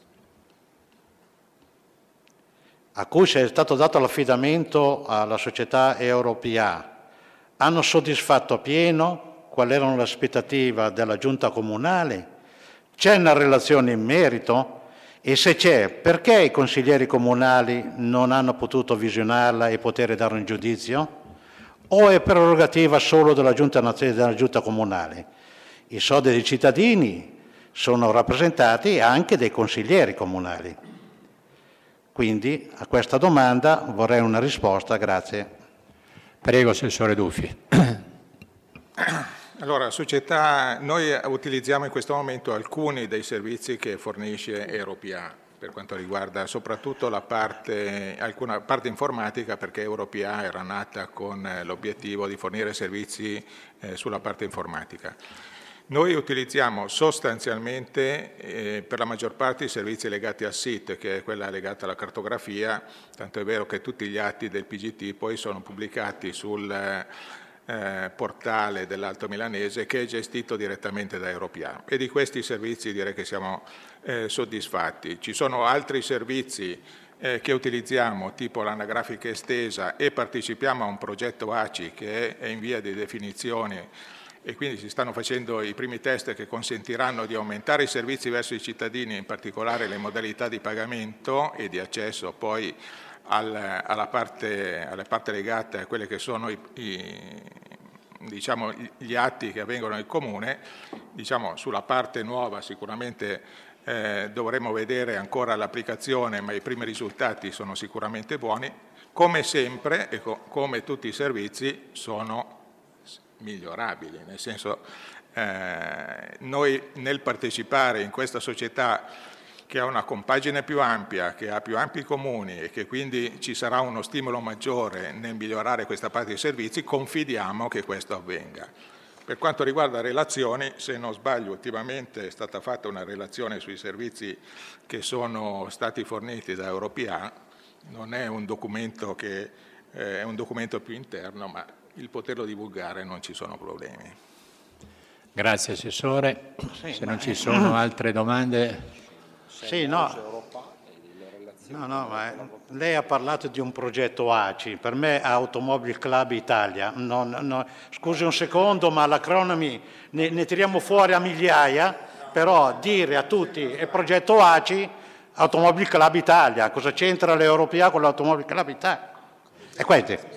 a cui è stato dato l'affidamento alla società Europea hanno soddisfatto appieno quali erano le aspettative della Giunta Comunale? C'è una relazione in merito? E se c'è, perché i consiglieri comunali non hanno potuto visionarla e poter dare un giudizio? O è prerogativa solo della Giunta Comunale? I soldi dei cittadini sono rappresentati anche dai consiglieri comunali. Quindi a questa domanda vorrei una risposta, grazie.
Prego, Assessore Duffi.
Allora, società, noi utilizziamo in questo momento alcuni dei servizi che fornisce Europea, per quanto riguarda soprattutto alcuna parte informatica, perché Europea era nata con l'obiettivo di fornire servizi sulla parte informatica. Noi utilizziamo sostanzialmente per la maggior parte i servizi legati al SIT, che è quella legata alla cartografia, tanto è vero che tutti gli atti del PGT poi sono pubblicati sul portale dell'Alto Milanese, che è gestito direttamente da Europea, e di questi servizi direi che siamo soddisfatti. Ci sono altri servizi che utilizziamo, tipo l'anagrafica estesa, e partecipiamo a un progetto ACI che è in via di definizione, e quindi si stanno facendo i primi test che consentiranno di aumentare i servizi verso i cittadini, in particolare le modalità di pagamento e di accesso poi alla parte legata a quelle che sono gli atti che avvengono nel Comune. Sulla parte nuova sicuramente dovremo vedere ancora l'applicazione, ma i primi risultati sono sicuramente buoni. Come sempre, e come tutti i servizi, sono migliorabili, nel senso noi nel partecipare in questa società che ha una compagine più ampia, che ha più ampi comuni e che quindi ci sarà uno stimolo maggiore nel migliorare questa parte dei servizi, confidiamo che questo avvenga. Per quanto riguarda relazioni, se non sbaglio ultimamente è stata fatta una relazione sui servizi che sono stati forniti da Europea, non è un documento che è un documento più interno, ma il poterlo divulgare non ci sono problemi.
Grazie Assessore. Se non ci sono altre domande.
Sì, no, ma lei ha parlato di un progetto ACI, per me è Automobile Club Italia. Scusi un secondo, ma l'acronimi ne tiriamo fuori a migliaia, però dire a tutti è progetto ACI, Automobile Club Italia, cosa c'entra l'Europea con l'Automobile Club Italia? È questo.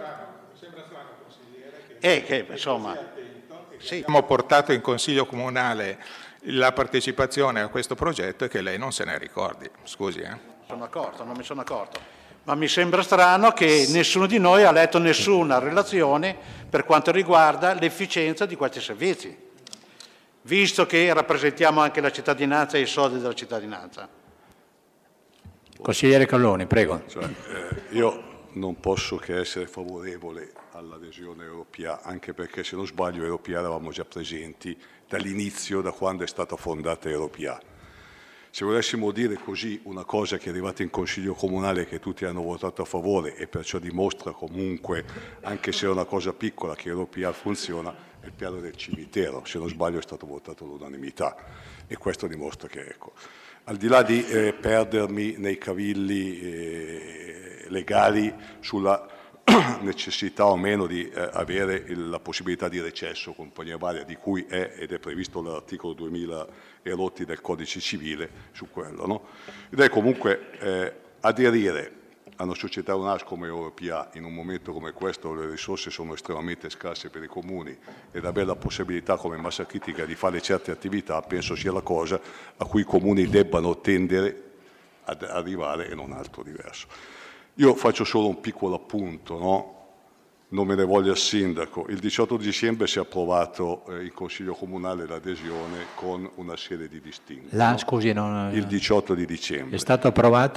Che insomma, sì.
Abbiamo portato in Consiglio Comunale la partecipazione a questo progetto e che lei non se ne ricordi, scusi.
Non mi sono accorto, ma mi sembra strano che nessuno di noi ha letto nessuna relazione per quanto riguarda l'efficienza di questi servizi, visto che rappresentiamo anche la cittadinanza e i soldi della cittadinanza.
Consigliere Calloni, prego.
Io non posso che essere favorevole all'adesione Europea, anche perché se non sbaglio Europea eravamo già presenti dall'inizio, da quando è stata fondata Europea. Se volessimo dire così una cosa che è arrivata in Consiglio Comunale che tutti hanno votato a favore e perciò dimostra comunque, anche se è una cosa piccola, che Europea funziona, è il piano del cimitero, se non sbaglio è stato votato all'unanimità e questo dimostra che, ecco, al di là di perdermi nei cavilli legali sulla necessità o meno di avere la possibilità di recesso, compagnia varia, di cui è ed è previsto l'articolo 2000 e rotti del Codice Civile su quello, no? Ed è comunque aderire a una società UNAS come Europea in un momento come questo, dove le risorse sono estremamente scarse per i comuni ed avere la possibilità come massa critica di fare certe attività, penso sia la cosa a cui i comuni debbano tendere ad arrivare e non altro diverso. Io faccio solo un piccolo appunto, no? Non me ne voglia il sindaco. Il 18 dicembre si è approvato in Consiglio Comunale l'adesione con una serie di distinguo.
Scusi,
il 18 di dicembre.
È stato approvato?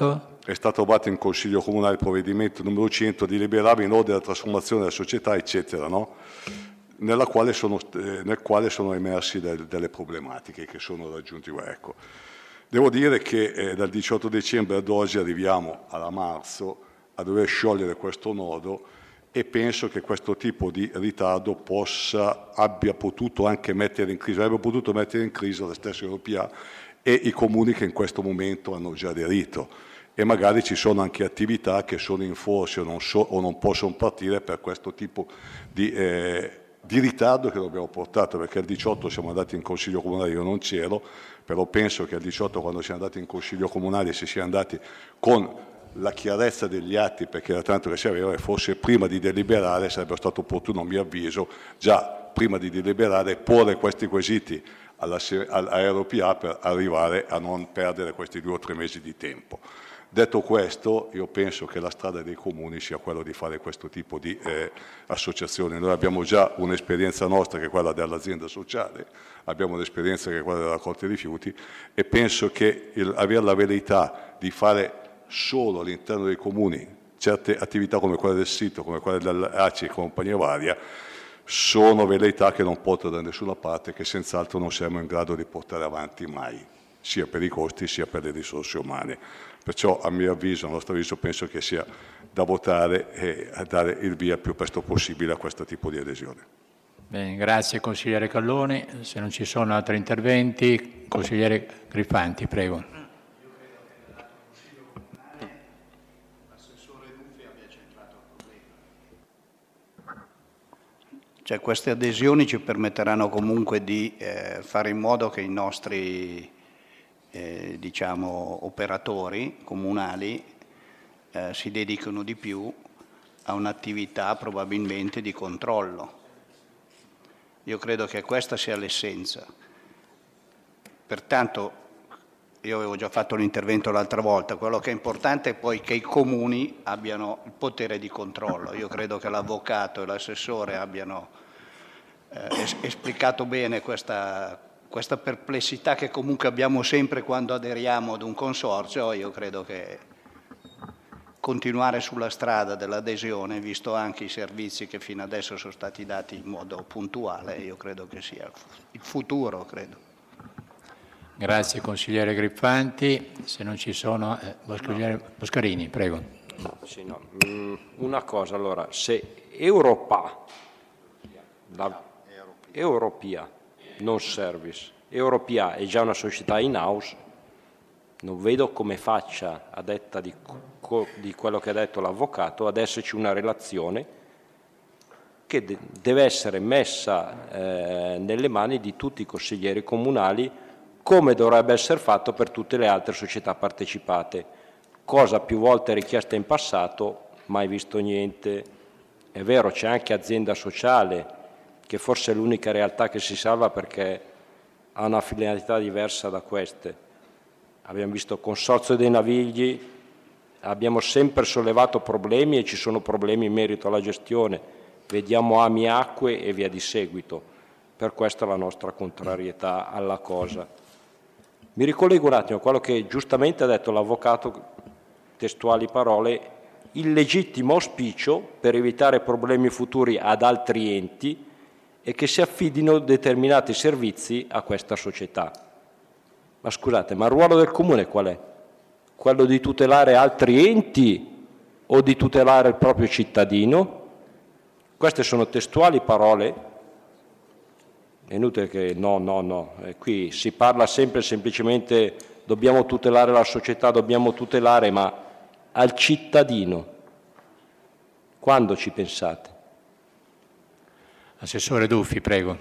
è stato approvato in Consiglio Comunale il provvedimento numero 100 di deliberare in ordine alla trasformazione della società, eccetera, no? nel quale sono emersi delle problematiche che sono raggiunti. Ecco. Devo dire che dal 18 dicembre ad oggi arriviamo a marzo a dover sciogliere questo nodo e penso che questo tipo di ritardo abbia potuto anche mettere in crisi, avrebbe potuto mettere in crisi la stessa Europea e i comuni che in questo momento hanno già aderito. E magari ci sono anche attività che sono in forse o non possono partire per questo tipo di ritardo che abbiamo portato, perché il 18 siamo andati in Consiglio Comunale, io non c'ero, però penso che il 18 quando siamo andati in Consiglio Comunale si sia andati con la chiarezza degli atti, perché era tanto che si aveva, e forse prima di deliberare sarebbe stato opportuno, a mio avviso, già prima di deliberare, porre questi quesiti all'Europea per arrivare a non perdere questi 2 o 3 mesi di tempo. Detto questo, io penso che la strada dei comuni sia quella di fare questo tipo di associazioni. Noi abbiamo già un'esperienza nostra che è quella dell'azienda sociale, abbiamo un'esperienza che è quella della raccolta rifiuti e penso che avere la velleità di fare solo all'interno dei comuni certe attività come quelle del sito, come quelle dell'ACI e compagnia varia, sono velleità che non portano da nessuna parte, che senz'altro non siamo in grado di portare avanti mai, sia per i costi sia per le risorse umane. Perciò a mio avviso, a nostro avviso, penso che sia da votare e a dare il via più presto possibile a questo tipo di adesione.
Bene, grazie consigliere Calloni. Se non ci sono altri interventi, consigliere Griffanti, prego.
Cioè, queste adesioni ci permetteranno comunque di fare in modo che i nostri operatori comunali si dedichino di più a un'attività probabilmente di controllo. Io credo che questa sia l'essenza. Pertanto, io avevo già fatto l'intervento l'altra volta, quello che è importante è poi che i comuni abbiano il potere di controllo. Io credo che l'avvocato e l'assessore abbiano esplicato bene questa perplessità che comunque abbiamo sempre quando aderiamo ad un consorzio. Io credo che continuare sulla strada dell'adesione, visto anche i servizi che fino adesso sono stati dati in modo puntuale, io credo che sia il futuro, credo.
Grazie consigliere Griffanti. Se non ci sono, Boscarini, prego.
Sì, no. Una cosa, allora, se Europea, non service, Europea è già una società in house, non vedo come faccia, a detta di quello che ha detto l'avvocato, ad esserci una relazione che deve essere messa nelle mani di tutti i consiglieri comunali, come dovrebbe essere fatto per tutte le altre società partecipate, cosa più volte richiesta in passato, mai visto niente. È vero, c'è anche azienda sociale, che forse è l'unica realtà che si salva perché ha una finalità diversa da queste. Abbiamo visto Consorzio dei Navigli, abbiamo sempre sollevato problemi e ci sono problemi in merito alla gestione. Vediamo Ami Acque e via di seguito. Per questo la nostra contrarietà alla cosa. Mi ricollego un attimo a quello che giustamente ha detto l'avvocato, testuali parole, il legittimo auspicio per evitare problemi futuri ad altri enti e che si affidino determinati servizi a questa società. Ma scusate, ma il ruolo del Comune qual è? Quello di tutelare altri enti o di tutelare il proprio cittadino? Queste sono testuali parole. È inutile che no. Qui si parla sempre semplicemente dobbiamo tutelare la società, dobbiamo tutelare, ma al cittadino. Quando ci pensate?
Assessore Duffi, prego.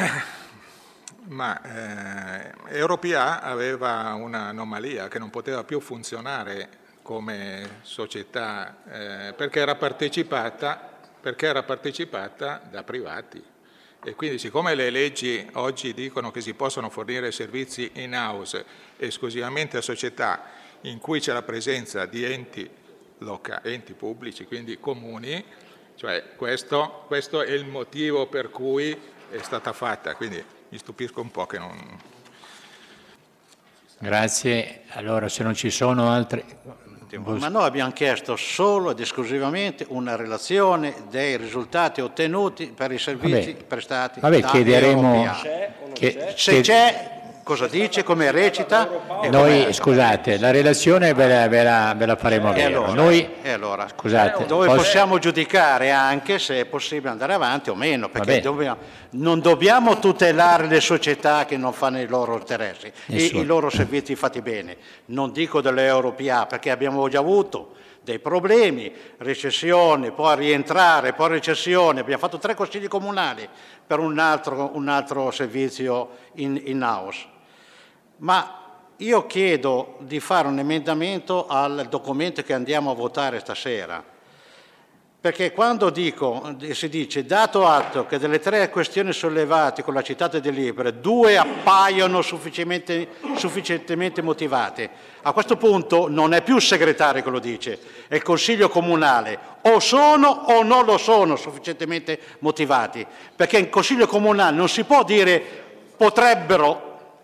Ma Europea aveva un'anomalia che non poteva più funzionare come società perché era partecipata da privati. E quindi siccome le leggi oggi dicono che si possono fornire servizi in-house esclusivamente a società in cui c'è la presenza di enti pubblici, quindi comuni, cioè questo è il motivo per cui è stata fatta, quindi mi stupisco un po' che non...
Grazie. Allora, se non ci sono altri...
Ma noi abbiamo chiesto solo ed esclusivamente una relazione dei risultati ottenuti per i servizi prestati da
chiederemo
Europea. Se c'è, cosa dice, come recita?
Noi, scusate, la relazione ve la faremo avere.
Allora,
scusate,
noi possiamo giudicare anche se è possibile andare avanti o meno, perché non dobbiamo tutelare le società che non fanno i loro interessi, i loro servizi fatti bene. Non dico dell'Europea, perché abbiamo già avuto dei problemi, recessione, poi rientrare, poi recessione. Abbiamo fatto 3 consigli comunali per un altro servizio in house. Ma io chiedo di fare un emendamento al documento che andiamo a votare stasera, perché quando si dice, dato atto che delle 3 questioni sollevate con la citata delibera, 2 appaiono sufficientemente motivate, a questo punto non è più il segretario che lo dice, è il Consiglio Comunale, o sono o non lo sono sufficientemente motivati, perché in Consiglio Comunale non si può dire potrebbero,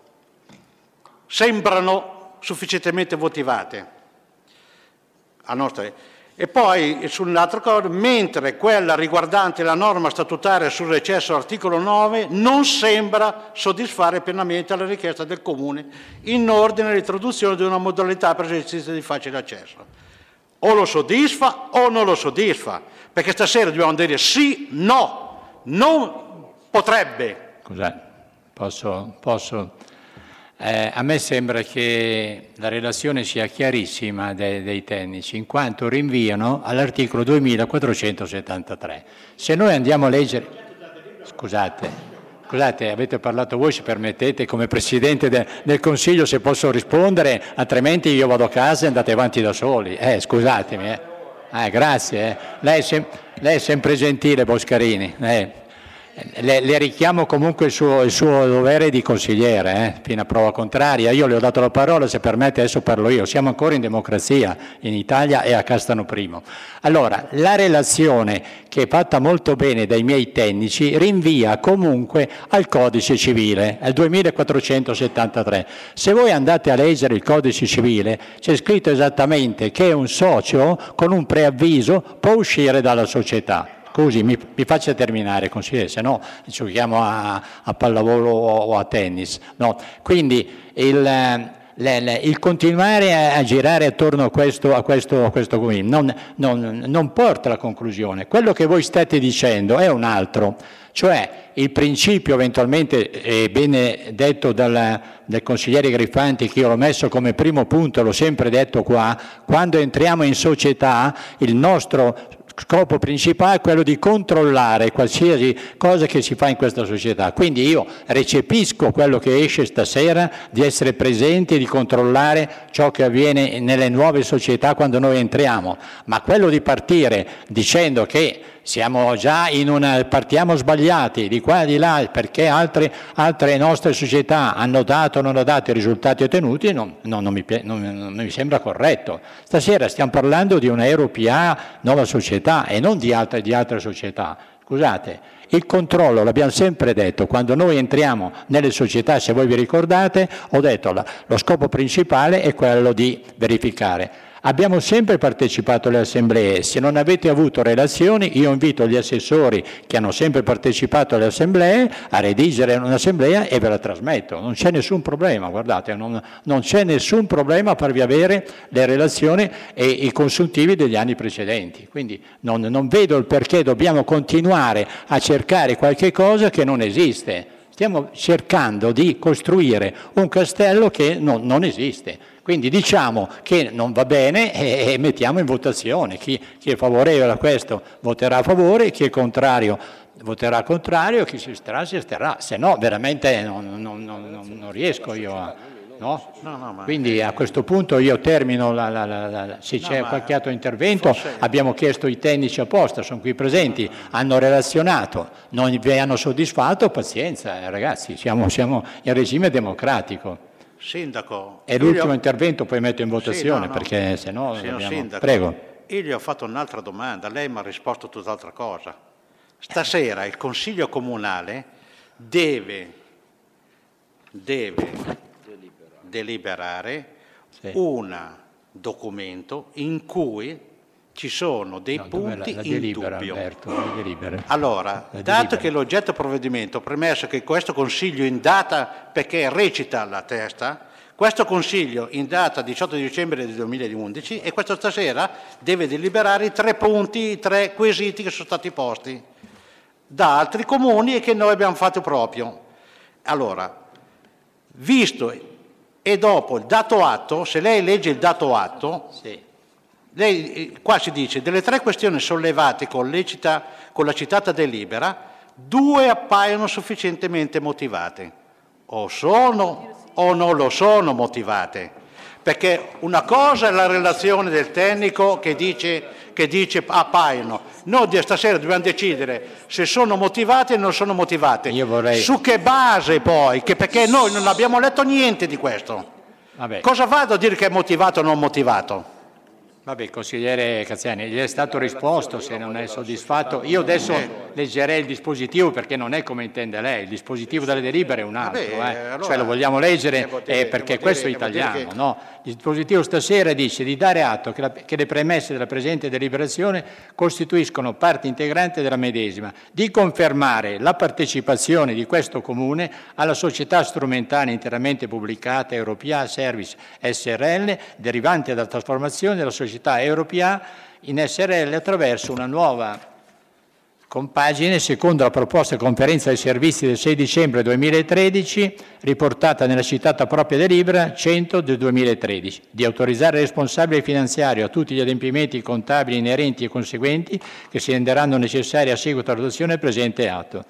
sembrano sufficientemente motivate. E poi sull'altra cosa, mentre quella riguardante la norma statutaria sul recesso articolo 9 non sembra soddisfare pienamente la richiesta del Comune in ordine all'introduzione di una modalità per esercizio di facile accesso. O lo soddisfa o non lo soddisfa, perché stasera dobbiamo dire sì, no, non potrebbe.
Scusate, posso? A me sembra che la relazione sia chiarissima dei tecnici, in quanto rinviano all'articolo 2473. Se noi andiamo a leggere... Scusate, avete parlato voi, se permettete, come Presidente del Consiglio, se posso rispondere, altrimenti io vado a casa e andate avanti da soli. Scusatemi. Grazie. Lei è sempre gentile, Boscarini. Le richiamo comunque il suo dovere di consigliere, fino a prova contraria. Io le ho dato la parola, se permette adesso parlo io. Siamo ancora in democrazia in Italia e a Castano Primo. Allora, la relazione, che è fatta molto bene dai miei tecnici, rinvia comunque al codice civile, al 2473. Se voi andate a leggere il codice civile, c'è scritto esattamente che un socio con un preavviso può uscire dalla società. Scusi, mi faccia terminare, consigliere, se no giochiamo a pallavolo o a tennis. No. Quindi il continuare a girare attorno a questo non porta alla conclusione. Quello che voi state dicendo è un altro, cioè il principio, eventualmente è bene detto del consigliere Griffanti, che io l'ho messo come primo punto, l'ho sempre detto qua, quando entriamo in società il nostro scopo principale è quello di controllare qualsiasi cosa che si fa in questa società. Quindi io recepisco quello che esce stasera, di essere presenti e di controllare ciò che avviene nelle nuove società quando noi entriamo, ma quello di partire dicendo che siamo già partiamo sbagliati di qua e di là perché altre nostre società hanno dato o non hanno dato i risultati ottenuti, non mi sembra corretto. Stasera stiamo parlando di una Europea nuova società e non di altre società. Scusate, il controllo, l'abbiamo sempre detto, quando noi entriamo nelle società, se voi vi ricordate, ho detto lo scopo principale è quello di verificare. Abbiamo sempre partecipato alle assemblee, se non avete avuto relazioni io invito gli assessori che hanno sempre partecipato alle assemblee a redigere un'assemblea e ve la trasmetto, non c'è nessun problema, guardate, non c'è nessun problema a farvi avere le relazioni e i consuntivi degli anni precedenti, quindi non vedo il perché dobbiamo continuare a cercare qualche cosa che non esiste. Stiamo cercando di costruire un castello che non esiste. Quindi diciamo che non va bene e mettiamo in votazione. Chi è favorevole a questo voterà a favore, chi è contrario voterà contrario, chi si asterrà. Se no veramente non riesco io a... No? Quindi a questo punto io termino se c'è qualche altro intervento, abbiamo chiesto i tecnici apposta, sono qui presenti, hanno relazionato, non vi hanno soddisfatto, pazienza ragazzi, siamo in regime democratico.
Sindaco.
È l'ultimo intervento, poi metto in votazione perché se no dobbiamo...
Sindaco,
prego.
Io gli ho fatto un'altra domanda, lei mi ha risposto tutt'altra cosa. Stasera il Consiglio Comunale deve deliberare una documento in cui ci sono dei punti in dubbio. Allora, dato che l'oggetto provvedimento, premesso che questo Consiglio in data, perché recita la testa, questo Consiglio in data 18 dicembre del 2011 e questo stasera deve deliberare i 3 punti, i 3 quesiti che sono stati posti da altri comuni e che noi abbiamo fatto proprio. Allora, visto e dopo il dato atto, se lei legge il dato atto, lei, qua si dice delle 3 questioni sollevate con la citata delibera, 2 appaiono sufficientemente motivate, o sono o non lo sono motivate, perché una cosa è la relazione del tecnico che dice appaiono, noi stasera dobbiamo decidere se sono motivate o non sono motivate. Su che base poi? Perché noi non abbiamo letto niente di questo. Cosa vado a dire che è motivato o non motivato?
Vabbè, consigliere Cazziani, gli è stato risposto, se non è soddisfatto. Io adesso leggerei il dispositivo perché non è come intende lei, il dispositivo delle delibere è un altro, allora, cioè lo vogliamo leggere perché questo è italiano. No? Il dispositivo stasera dice di dare atto che le premesse della presente deliberazione costituiscono parte integrante della medesima, di confermare la partecipazione di questo Comune alla società strumentale interamente pubblicata Europea Service SRL, derivante dalla trasformazione della società Europea in SRL attraverso una nuova compagine secondo la proposta conferenza dei servizi del 6 dicembre 2013 riportata nella citata propria delibera 100 del 2013, di autorizzare il responsabile finanziario a tutti gli adempimenti contabili inerenti e conseguenti che si renderanno necessari a seguito dell'adozione del presente atto.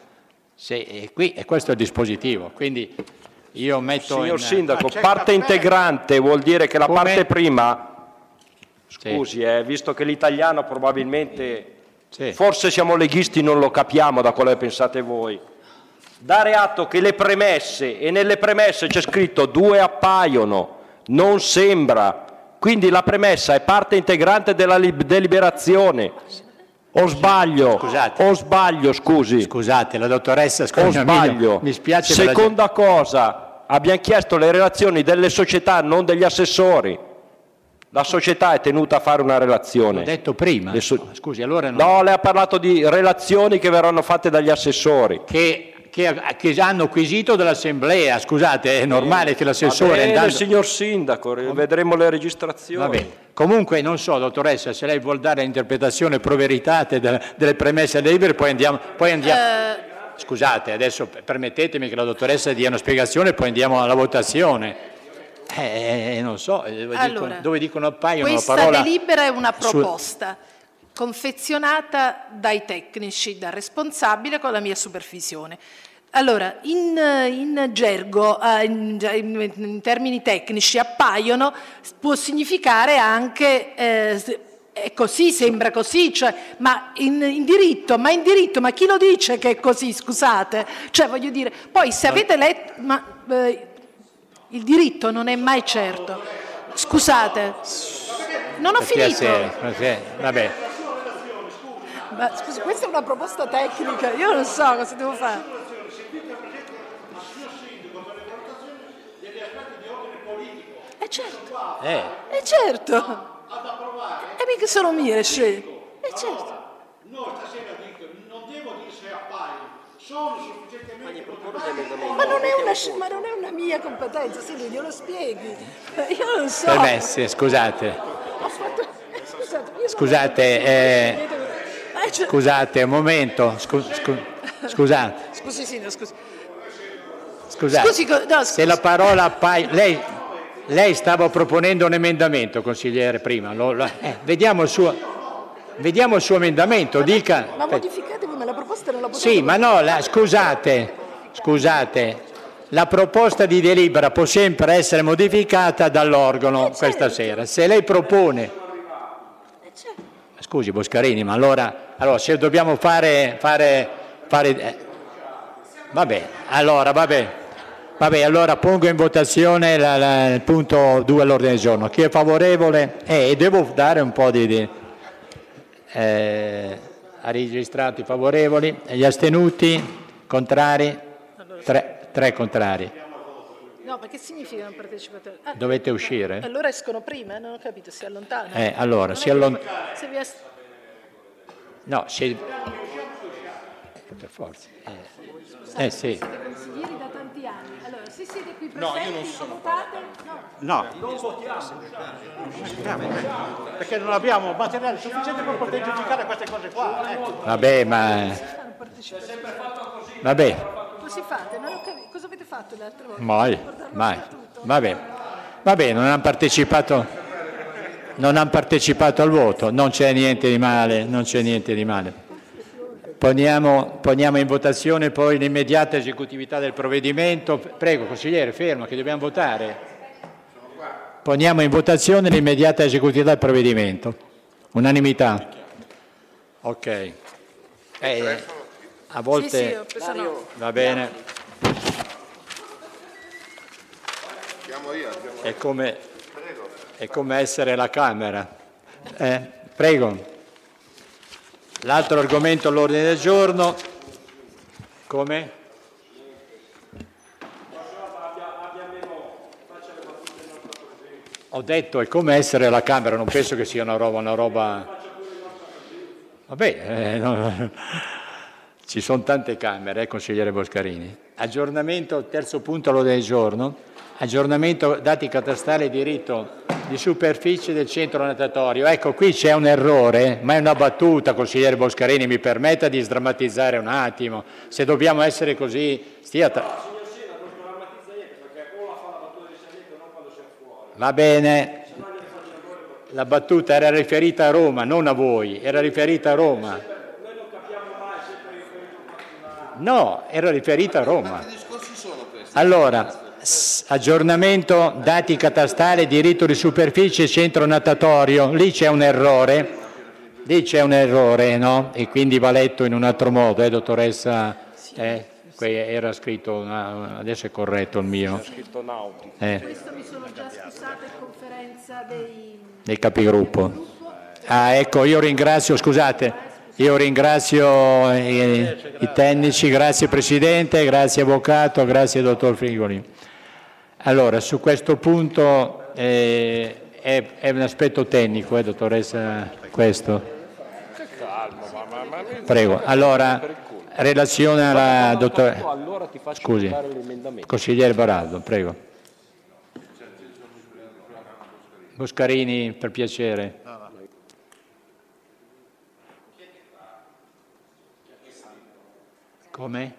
E questo è il dispositivo, quindi io metto
Signor Sindaco, parte integrante vuol dire che la parte prima... Scusi, visto che l'italiano probabilmente, forse siamo leghisti, non lo capiamo da quello che pensate voi. Dare atto che le premesse, e nelle premesse c'è scritto 2 appaiono, non sembra, quindi la premessa è parte integrante della deliberazione. O sbaglio?
Scusate.
O sbaglio, scusi.
Scusate, la dottoressa
O sbaglio.
Mi spiace.
Seconda cosa, abbiamo chiesto le relazioni delle società, non degli assessori. La società è tenuta a fare una relazione.
L'ho detto prima. Scusi, allora
no, lei ha parlato di relazioni che verranno fatte dagli assessori.
Che hanno acquisito dall'assemblea. Scusate, è normale che l'assessore...
Va bene, signor Sindaco, vedremo le registrazioni.
Va bene. Comunque, non so, dottoressa, se lei vuol dare l'interpretazione pro veritate delle premesse delle delibere, poi andiamo... Scusate, adesso permettetemi che la dottoressa dia una spiegazione e poi andiamo alla votazione. Non so, dove dicono appaiono la parola...
Questa delibera è una proposta confezionata dai tecnici, dal responsabile con la mia supervisione. Allora, in gergo, in termini tecnici, appaiono può significare anche... è così, sembra così, cioè, ma in diritto, ma chi lo dice che è così, scusate? Cioè, voglio dire, poi se avete letto... il diritto non è mai certo. Scusate, non ho finito.
Vabbè.
Ma scusi, questa è una proposta tecnica, io non so cosa devo fare. Certo. E mica sono mie le scelte. Certo.
Noi stasera dico, non devo dire se appaiono, sono sufficientemente
ma non è una mia competenza, Silvio, glielo spieghi. Io non so.
Permessi, scusate. Scusate, un momento. Scusate.
Scusi, Silvio, scusi.
Scusate. Se la parola appaiono... Lei stava proponendo un emendamento, consigliere, prima. Vediamo il suo emendamento, dica...
Ma modificatevi, ma la proposta non la potete...
Sì, ma no, scusate, la proposta di delibera può sempre essere modificata dall'organo questa sera. Se lei propone... Scusi Boscarini, ma allora se dobbiamo fare... Vabbè, allora pongo in votazione il punto 2 all'ordine del giorno. Chi è favorevole? E devo dare un po' di ha registrato i favorevoli, gli astenuti, contrari, 3 contrari.
No, ma che significa non partecipate?
Dovete uscire?
Allora escono prima, non ho capito, si allontanano.
Allora, si allontana. No, per forza. Sì.
Siete consiglieri da tanti anni. Allora, se siete qui presenti, io non sono votate?
No. Non votiamo. Perché non abbiamo materiale sufficiente per poter giudicare queste cose qua.
Vabbè, ma... Vabbè.
Così fate, non ho capito. Cosa avete fatto le altre volte?
Mai. Vabbè, non hanno partecipato al voto, non c'è niente di male. Poniamo in votazione poi l'immediata esecutività del provvedimento. Prego, consigliere, fermo, che dobbiamo votare. Poniamo in votazione l'immediata esecutività del provvedimento. Unanimità. Ok. A volte...
Sì, no.
Va bene. È come essere la Camera. Prego. L'altro argomento all'ordine del giorno. Come? Ho detto è come essere la Camera, non penso che sia una roba... Vabbè, no. Ci sono tante Camere, consigliere Boscarini. Aggiornamento, terzo punto all'ordine del giorno, aggiornamento dati catastali e diritto di superficie del centro natatorio. Ecco, qui c'è un errore, ma è una battuta, consigliere Boscarini, mi permetta di sdrammatizzare un attimo. Se dobbiamo essere così, Va bene, la battuta era riferita a Roma, non a voi, era riferita a Roma. No, era riferita a Roma. Allora, aggiornamento dati catastali, diritto di superficie, centro natatorio, lì c'è un errore, no? E quindi va letto in un altro modo, dottoressa? Era scritto, adesso è corretto il mio.
Scritto nautico.
Questo mi sono già scusata in conferenza
dei capigruppo. Ecco, io ringrazio i tecnici, grazie Presidente, grazie Avvocato, grazie Dottor Frigoli. Allora, su questo punto è un aspetto tecnico, dottoressa, questo? Prego. Allora, relazione alla dottoressa... Scusi, consigliere Baraldo, prego. Boscarini, per piacere. Come?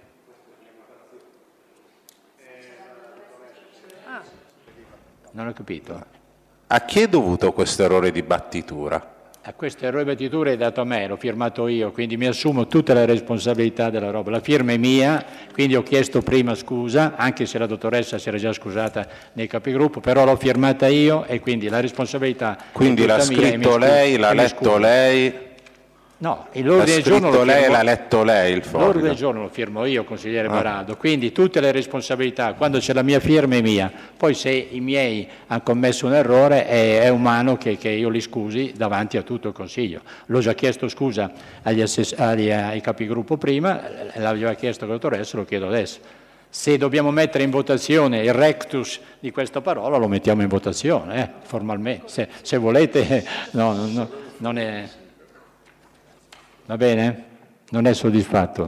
Non ho capito.
A chi è dovuto questo errore di battitura?
A questo errore di battitura è dato a me, l'ho firmato io, quindi mi assumo tutte le responsabilità della roba. La firma è mia, quindi ho chiesto prima scusa, anche se la dottoressa si era già scusata nei capigruppo, però l'ho firmata io e quindi la responsabilità
quindi
è tutta
l'ha scritto lei, l'ha letto lei?
No, l'ordine del giorno lo
lei,
firmo,
l'ha letto lei il foglio.
l'ordine del giorno lo firmo io, consigliere Baraldo, quindi tutte le responsabilità, quando c'è la mia firma è mia, poi se i miei hanno commesso un errore è umano che io li scusi davanti a tutto il Consiglio. L'ho già chiesto scusa ai capigruppo prima, l'aveva chiesto la dottoressa, lo chiedo adesso. Se dobbiamo mettere in votazione il rectus di questa parola lo mettiamo in votazione, formalmente, se volete, non è... Va bene? Non è soddisfatto?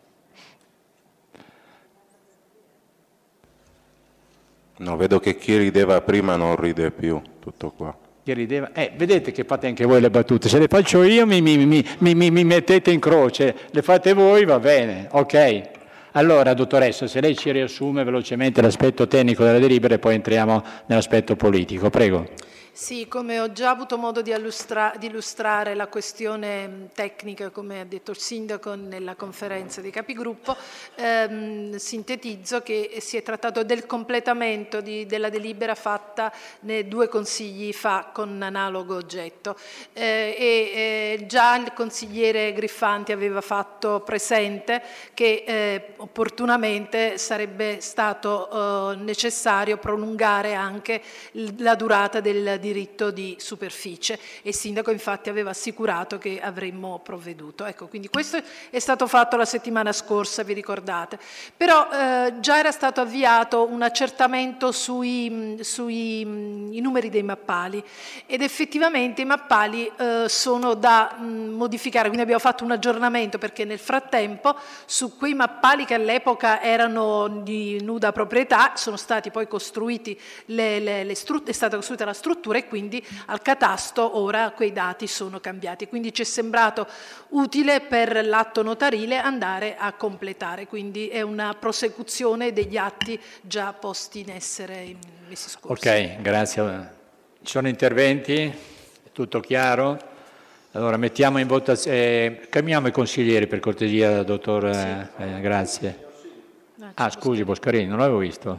No, vedo che chi rideva prima non ride più, tutto qua.
Chi rideva? Vedete che fate anche voi le battute, se le faccio io mi mettete in croce, le fate voi, va bene, ok. Allora, dottoressa, se lei ci riassume velocemente l'aspetto tecnico della delibera e poi entriamo nell'aspetto politico, prego.
Sì, come ho già avuto modo di illustrare la questione tecnica, come ha detto il Sindaco nella conferenza dei capigruppo, sintetizzo che si è trattato del completamento della delibera fatta 2 consigli fa con analogo oggetto. Già il consigliere Griffanti aveva fatto presente che opportunamente sarebbe stato necessario prolungare anche la durata del diritto di superficie, e il sindaco infatti aveva assicurato che avremmo provveduto. Ecco, quindi questo è stato fatto la settimana scorsa, vi ricordate. Però già era stato avviato un accertamento sui numeri dei mappali, ed effettivamente i mappali sono da modificare, quindi abbiamo fatto un aggiornamento, perché nel frattempo su quei mappali che all'epoca erano di nuda proprietà sono stati poi costruiti è stata costruita la struttura, e quindi al catasto ora quei dati sono cambiati. Quindi ci è sembrato utile per l'atto notarile andare a completare, quindi è una prosecuzione degli atti già posti in essere in mesi scorsi.
Ok, grazie. Ci sono interventi? È tutto chiaro? Allora mettiamo in votazione, chiamiamo i consiglieri per cortesia, dottor, sì. Grazie. Scusi Boscarini, non l'avevo visto.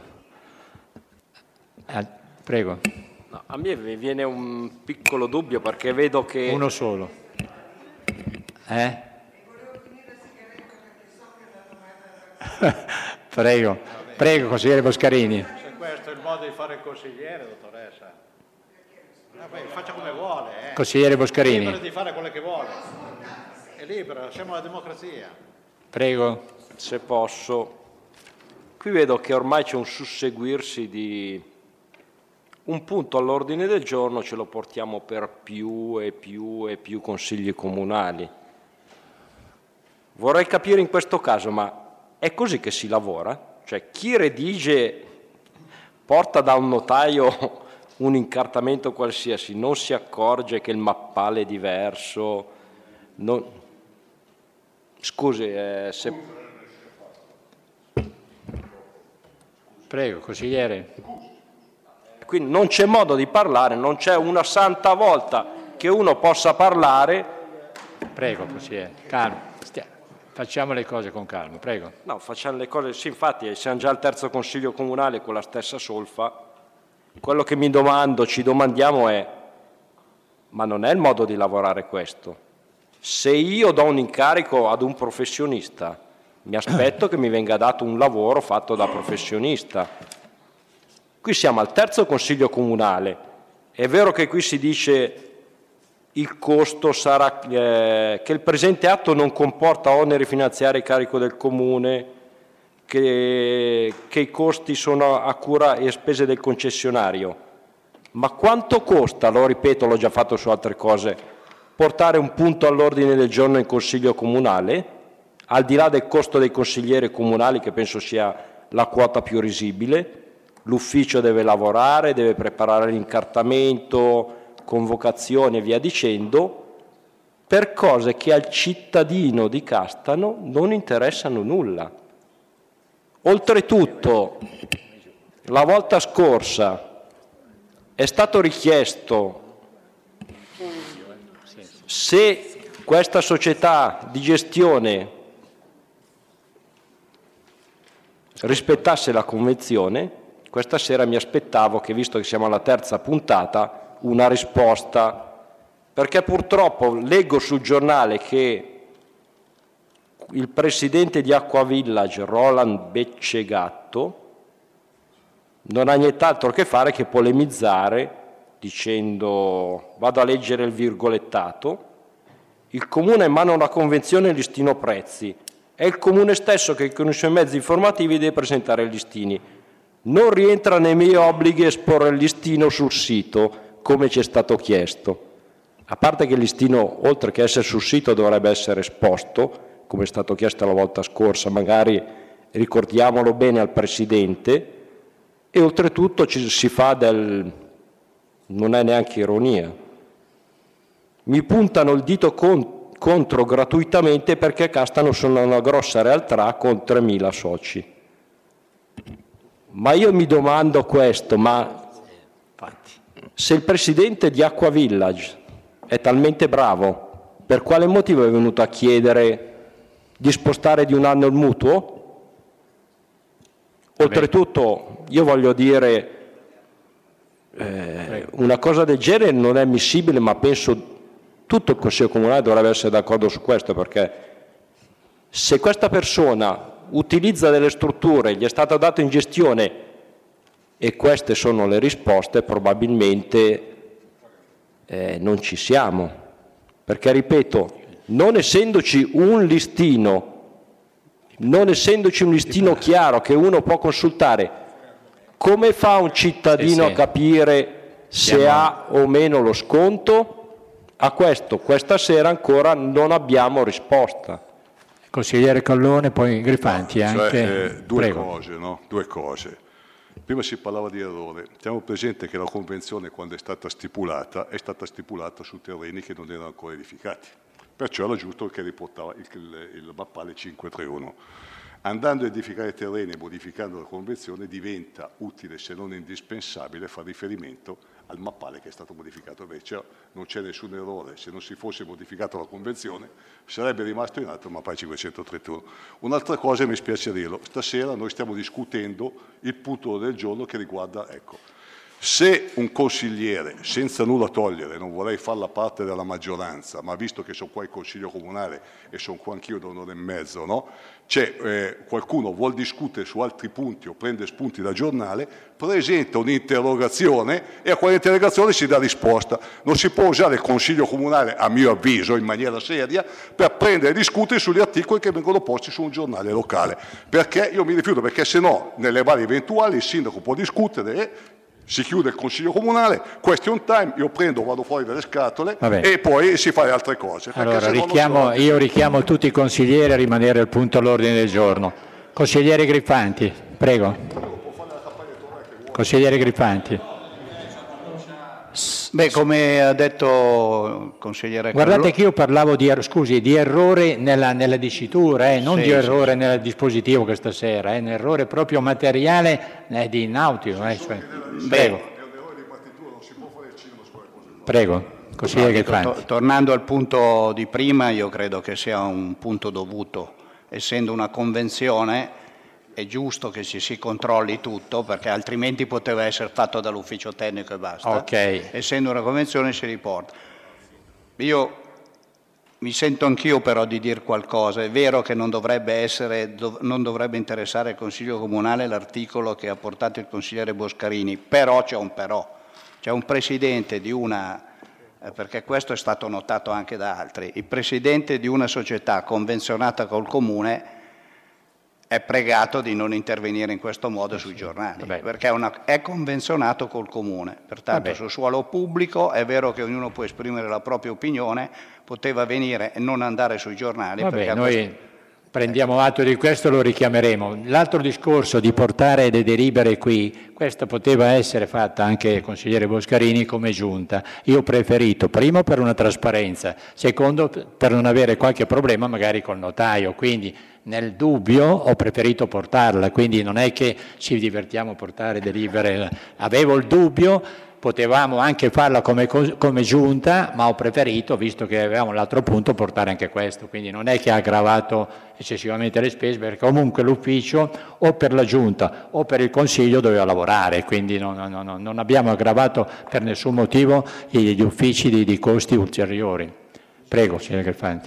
Prego.
No, a me viene un piccolo dubbio, perché vedo che...
Uno solo. Prego, consigliere Boscarini.
Se questo è il modo di fare il consigliere, dottoressa. Faccia come vuole.
Consigliere Boscarini.
È libero di fare quello che vuole. È libero, siamo alla democrazia.
Prego.
Se posso. Qui vedo che ormai c'è un susseguirsi di un punto all'ordine del giorno, ce lo portiamo per più e più consigli comunali. Vorrei capire in questo caso, ma è così che si lavora? Cioè chi redige, porta da un notaio un incartamento qualsiasi, non si accorge che il mappale è diverso? Scusi, se...
Prego, consigliere.
Quindi non c'è modo di parlare, non c'è una santa volta che uno possa parlare.
Prego, consigliere, calmo. Facciamo le cose con calma, prego.
No, facciamo le cose, sì, infatti siamo già al terzo consiglio comunale con la stessa solfa. Quello che ci domandiamo è, ma non è il modo di lavorare questo? Se io do un incarico ad un professionista, mi aspetto che mi venga dato un lavoro fatto da professionista. Qui siamo al terzo consiglio comunale. È vero che qui si dice il costo sarà che il presente atto non comporta oneri finanziari a carico del comune, che i costi sono a cura e spese del concessionario. Ma quanto costa, lo ripeto, l'ho già fatto su altre cose, portare un punto all'ordine del giorno in consiglio comunale, al di là del costo dei consiglieri comunali, che penso sia la quota più risibile? L'ufficio deve lavorare, deve preparare l'incartamento, convocazione e via dicendo, per cose che al cittadino di Castano non interessano nulla. Oltretutto, la volta scorsa è stato richiesto se questa società di gestione rispettasse la convenzione. Questa sera mi aspettavo che, visto che siamo alla terza puntata, una risposta, perché purtroppo leggo sul giornale che il presidente di Acqua Village, Roland Beccegatto, non ha nient'altro che fare che polemizzare dicendo, vado a leggere il virgolettato, il comune emana una convenzione listino prezzi, è il comune stesso che con i suoi mezzi informativi deve presentare i listini. Non rientra nei miei obblighi esporre il listino sul sito, come ci è stato chiesto. A parte che il listino, oltre che essere sul sito, dovrebbe essere esposto, come è stato chiesto la volta scorsa, magari ricordiamolo bene al Presidente, e oltretutto si fa non è neanche ironia. Mi puntano il dito contro gratuitamente perché Castano sono una grossa realtà con 3.000 soci. Ma io mi domando questo, ma se il presidente di Acqua Village è talmente bravo, per quale motivo è venuto a chiedere di spostare di un anno il mutuo? Oltretutto, io voglio dire, una cosa del genere non è ammissibile, ma penso tutto il Consiglio Comunale dovrebbe essere d'accordo su questo, perché se questa persona utilizza delle strutture, gli è stato dato in gestione e queste sono le risposte, probabilmente non ci siamo, perché ripeto, non essendoci un listino chiaro che uno può consultare, come fa un cittadino a capire se ha o meno lo sconto? A questo questa sera ancora non abbiamo risposta.
Consigliere Callone, poi Grifanti anche.
Due cose. Prima si parlava di errore. Teniamo presente che la convenzione, quando è stata stipulata su terreni che non erano ancora edificati. Perciò era giusto che riportava il mappale 531. Andando a edificare terreni e modificando la convenzione diventa utile, se non indispensabile, fare riferimento al mappale che è stato modificato. Invece non c'è nessun errore, se non si fosse modificata la convenzione sarebbe rimasto in atto il mappale 531. Un'altra cosa, mi spiace dirlo, stasera noi stiamo discutendo il punto del giorno che riguarda, se un consigliere, senza nulla togliere, non vorrei fare la parte della maggioranza, ma visto che sono qua in Consiglio Comunale e sono qua anch'io da un'ora e mezzo, no? Qualcuno vuol discutere su altri punti o prende spunti da giornale, presenta un'interrogazione e a quell'interrogazione si dà risposta. Non si può usare il Consiglio Comunale, a mio avviso, in maniera seria, per prendere e discutere sugli articoli che vengono posti su un giornale locale. Perché io mi rifiuto, perché se no, nelle varie eventuali, il sindaco può discutere e si chiude il Consiglio Comunale, question time, io vado fuori dalle scatole e poi si fa le altre cose.
Allora, io richiamo tutti i consiglieri a rimanere al punto all'ordine del giorno. Consigliere Grifanti, prego. Consigliere Grifanti.
Beh, come ha detto il consigliere
Guardate che io parlavo di errore nella dicitura, non di errore nel dispositivo questa sera, un errore proprio materiale di nautico. Prego. Prego, consigliere Grifanti.
Tornando al punto di prima, io credo che sia un punto dovuto, essendo una convenzione è giusto che si controlli tutto, perché altrimenti poteva essere fatto dall'ufficio tecnico e basta. Essendo una convenzione si riporta. Io mi sento anch'io però di dire qualcosa. È vero che non dovrebbe interessare il Consiglio Comunale l'articolo che ha portato il consigliere Boscarini, però c'è un però. C'è un presidente di una, perché questo è stato notato anche da altri, il presidente di una società convenzionata col Comune è pregato di non intervenire in questo modo sui giornali, perché è convenzionato col Comune, pertanto sul suolo pubblico è vero che ognuno può esprimere la propria opinione, poteva venire e non andare sui giornali.
Noi prendiamo atto di questo e lo richiameremo. L'altro discorso di portare le delibere qui, questo poteva essere fatta anche consigliere Boscarini come giunta. Io ho preferito, primo per una trasparenza, secondo per non avere qualche problema magari col notaio, quindi nel dubbio ho preferito portarla, quindi non è che ci divertiamo a portare delibere, avevo il dubbio, potevamo anche farla come giunta, ma ho preferito, visto che avevamo l'altro punto, portare anche questo, quindi non è che ha aggravato eccessivamente le spese, perché comunque l'ufficio o per la giunta o per il consiglio doveva lavorare, quindi non abbiamo aggravato per nessun motivo gli uffici di costi ulteriori. Prego, signor Grifanti.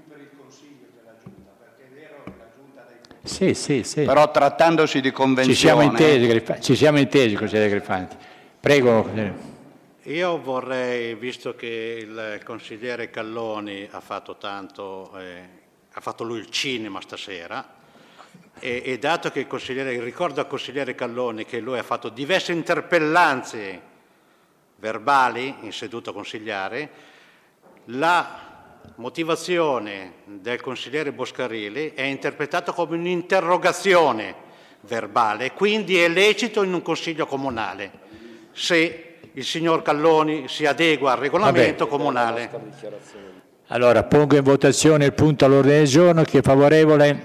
Sì.
Però trattandosi di convenzione...
Ci siamo intesi, consigliere Grifanti. Prego.
Io vorrei, visto che il consigliere Calloni ha fatto tanto, ha fatto lui il cinema stasera, e dato che ricordo al consigliere Calloni che lui ha fatto diverse interpellanze verbali in seduta consigliare, la motivazione del consigliere Boscarini è interpretata come un'interrogazione verbale, quindi è lecito in un consiglio comunale, se il signor Calloni si adegua al regolamento comunale.
Allora, pongo in votazione il punto all'ordine del giorno. Chi è favorevole?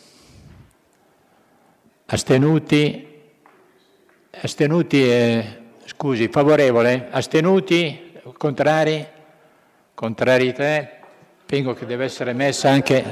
Astenuti? Favorevole? Astenuti? Contrari? Contrari 3? Penso che deve essere messa anche,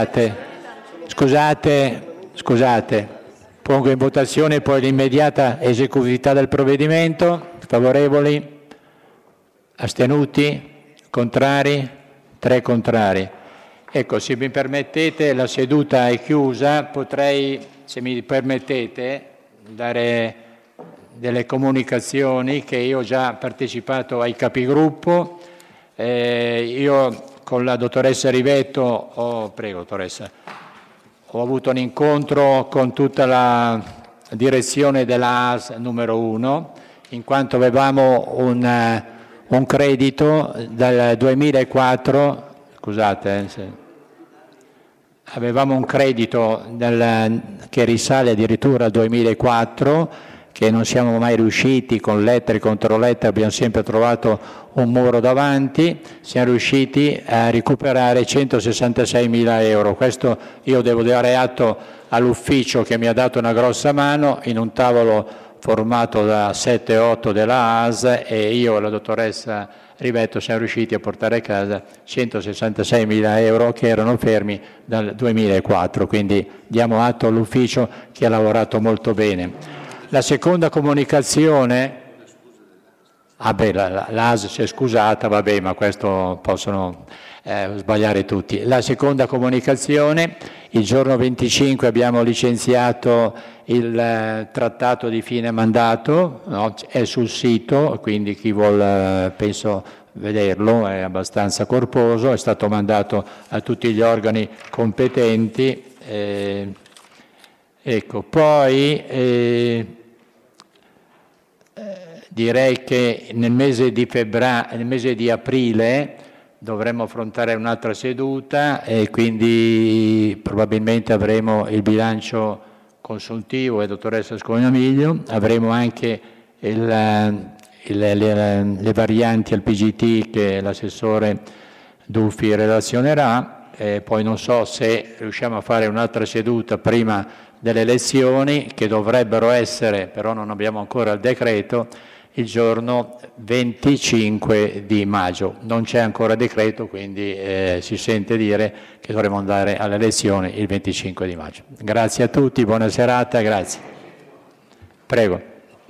scusate, pongo in votazione poi l'immediata esecutività del provvedimento. Favorevoli? Astenuti? Contrari? 3 contrari. Ecco, se mi permettete, la seduta è chiusa, potrei, se mi permettete, delle comunicazioni che io ho già partecipato ai capigruppo. Io con la dottoressa Rivetto prego dottoressa, ho avuto un incontro con tutta la direzione della AS numero 1, in quanto avevamo un credito dal 2004, avevamo un credito che risale addirittura al 2004, che non siamo mai riusciti, con lettere e controlettere abbiamo sempre trovato un muro davanti, siamo riusciti a recuperare 166.000 euro. Questo io devo dare atto all'ufficio che mi ha dato una grossa mano in un tavolo formato da 7-8 della AS, e io e la dottoressa Rivetto siamo riusciti a portare a casa 166.000 euro che erano fermi dal 2004, quindi diamo atto all'ufficio che ha lavorato molto bene. La seconda comunicazione, l'AS si è scusata, vabbè, ma questo possono sbagliare tutti. La seconda comunicazione, il giorno 25 abbiamo licenziato il trattato di fine mandato, no? È sul sito, quindi chi vuol, penso, vederlo, è abbastanza corposo, è stato mandato a tutti gli organi competenti. Ecco, poi direi che nel mese di aprile dovremo affrontare un'altra seduta e quindi probabilmente avremo il bilancio consuntivo e dottoressa Scognamiglio, avremo anche le varianti al PGT che l'assessore Duffi relazionerà, poi non so se riusciamo a fare un'altra seduta prima delle elezioni, che dovrebbero essere, però non abbiamo ancora il decreto, il giorno 25 di maggio. Non c'è ancora decreto, quindi si sente dire che dovremo andare alle elezioni il 25 di maggio. Grazie a tutti, buona serata, grazie. Prego.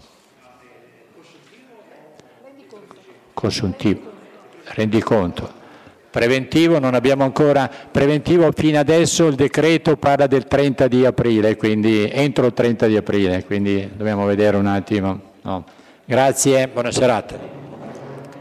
Consuntivo. Rendiconto. Preventivo non abbiamo ancora, preventivo fino adesso il decreto parla del 30 di aprile, quindi entro il 30 di aprile, quindi dobbiamo vedere un attimo. No. Grazie, buona serata.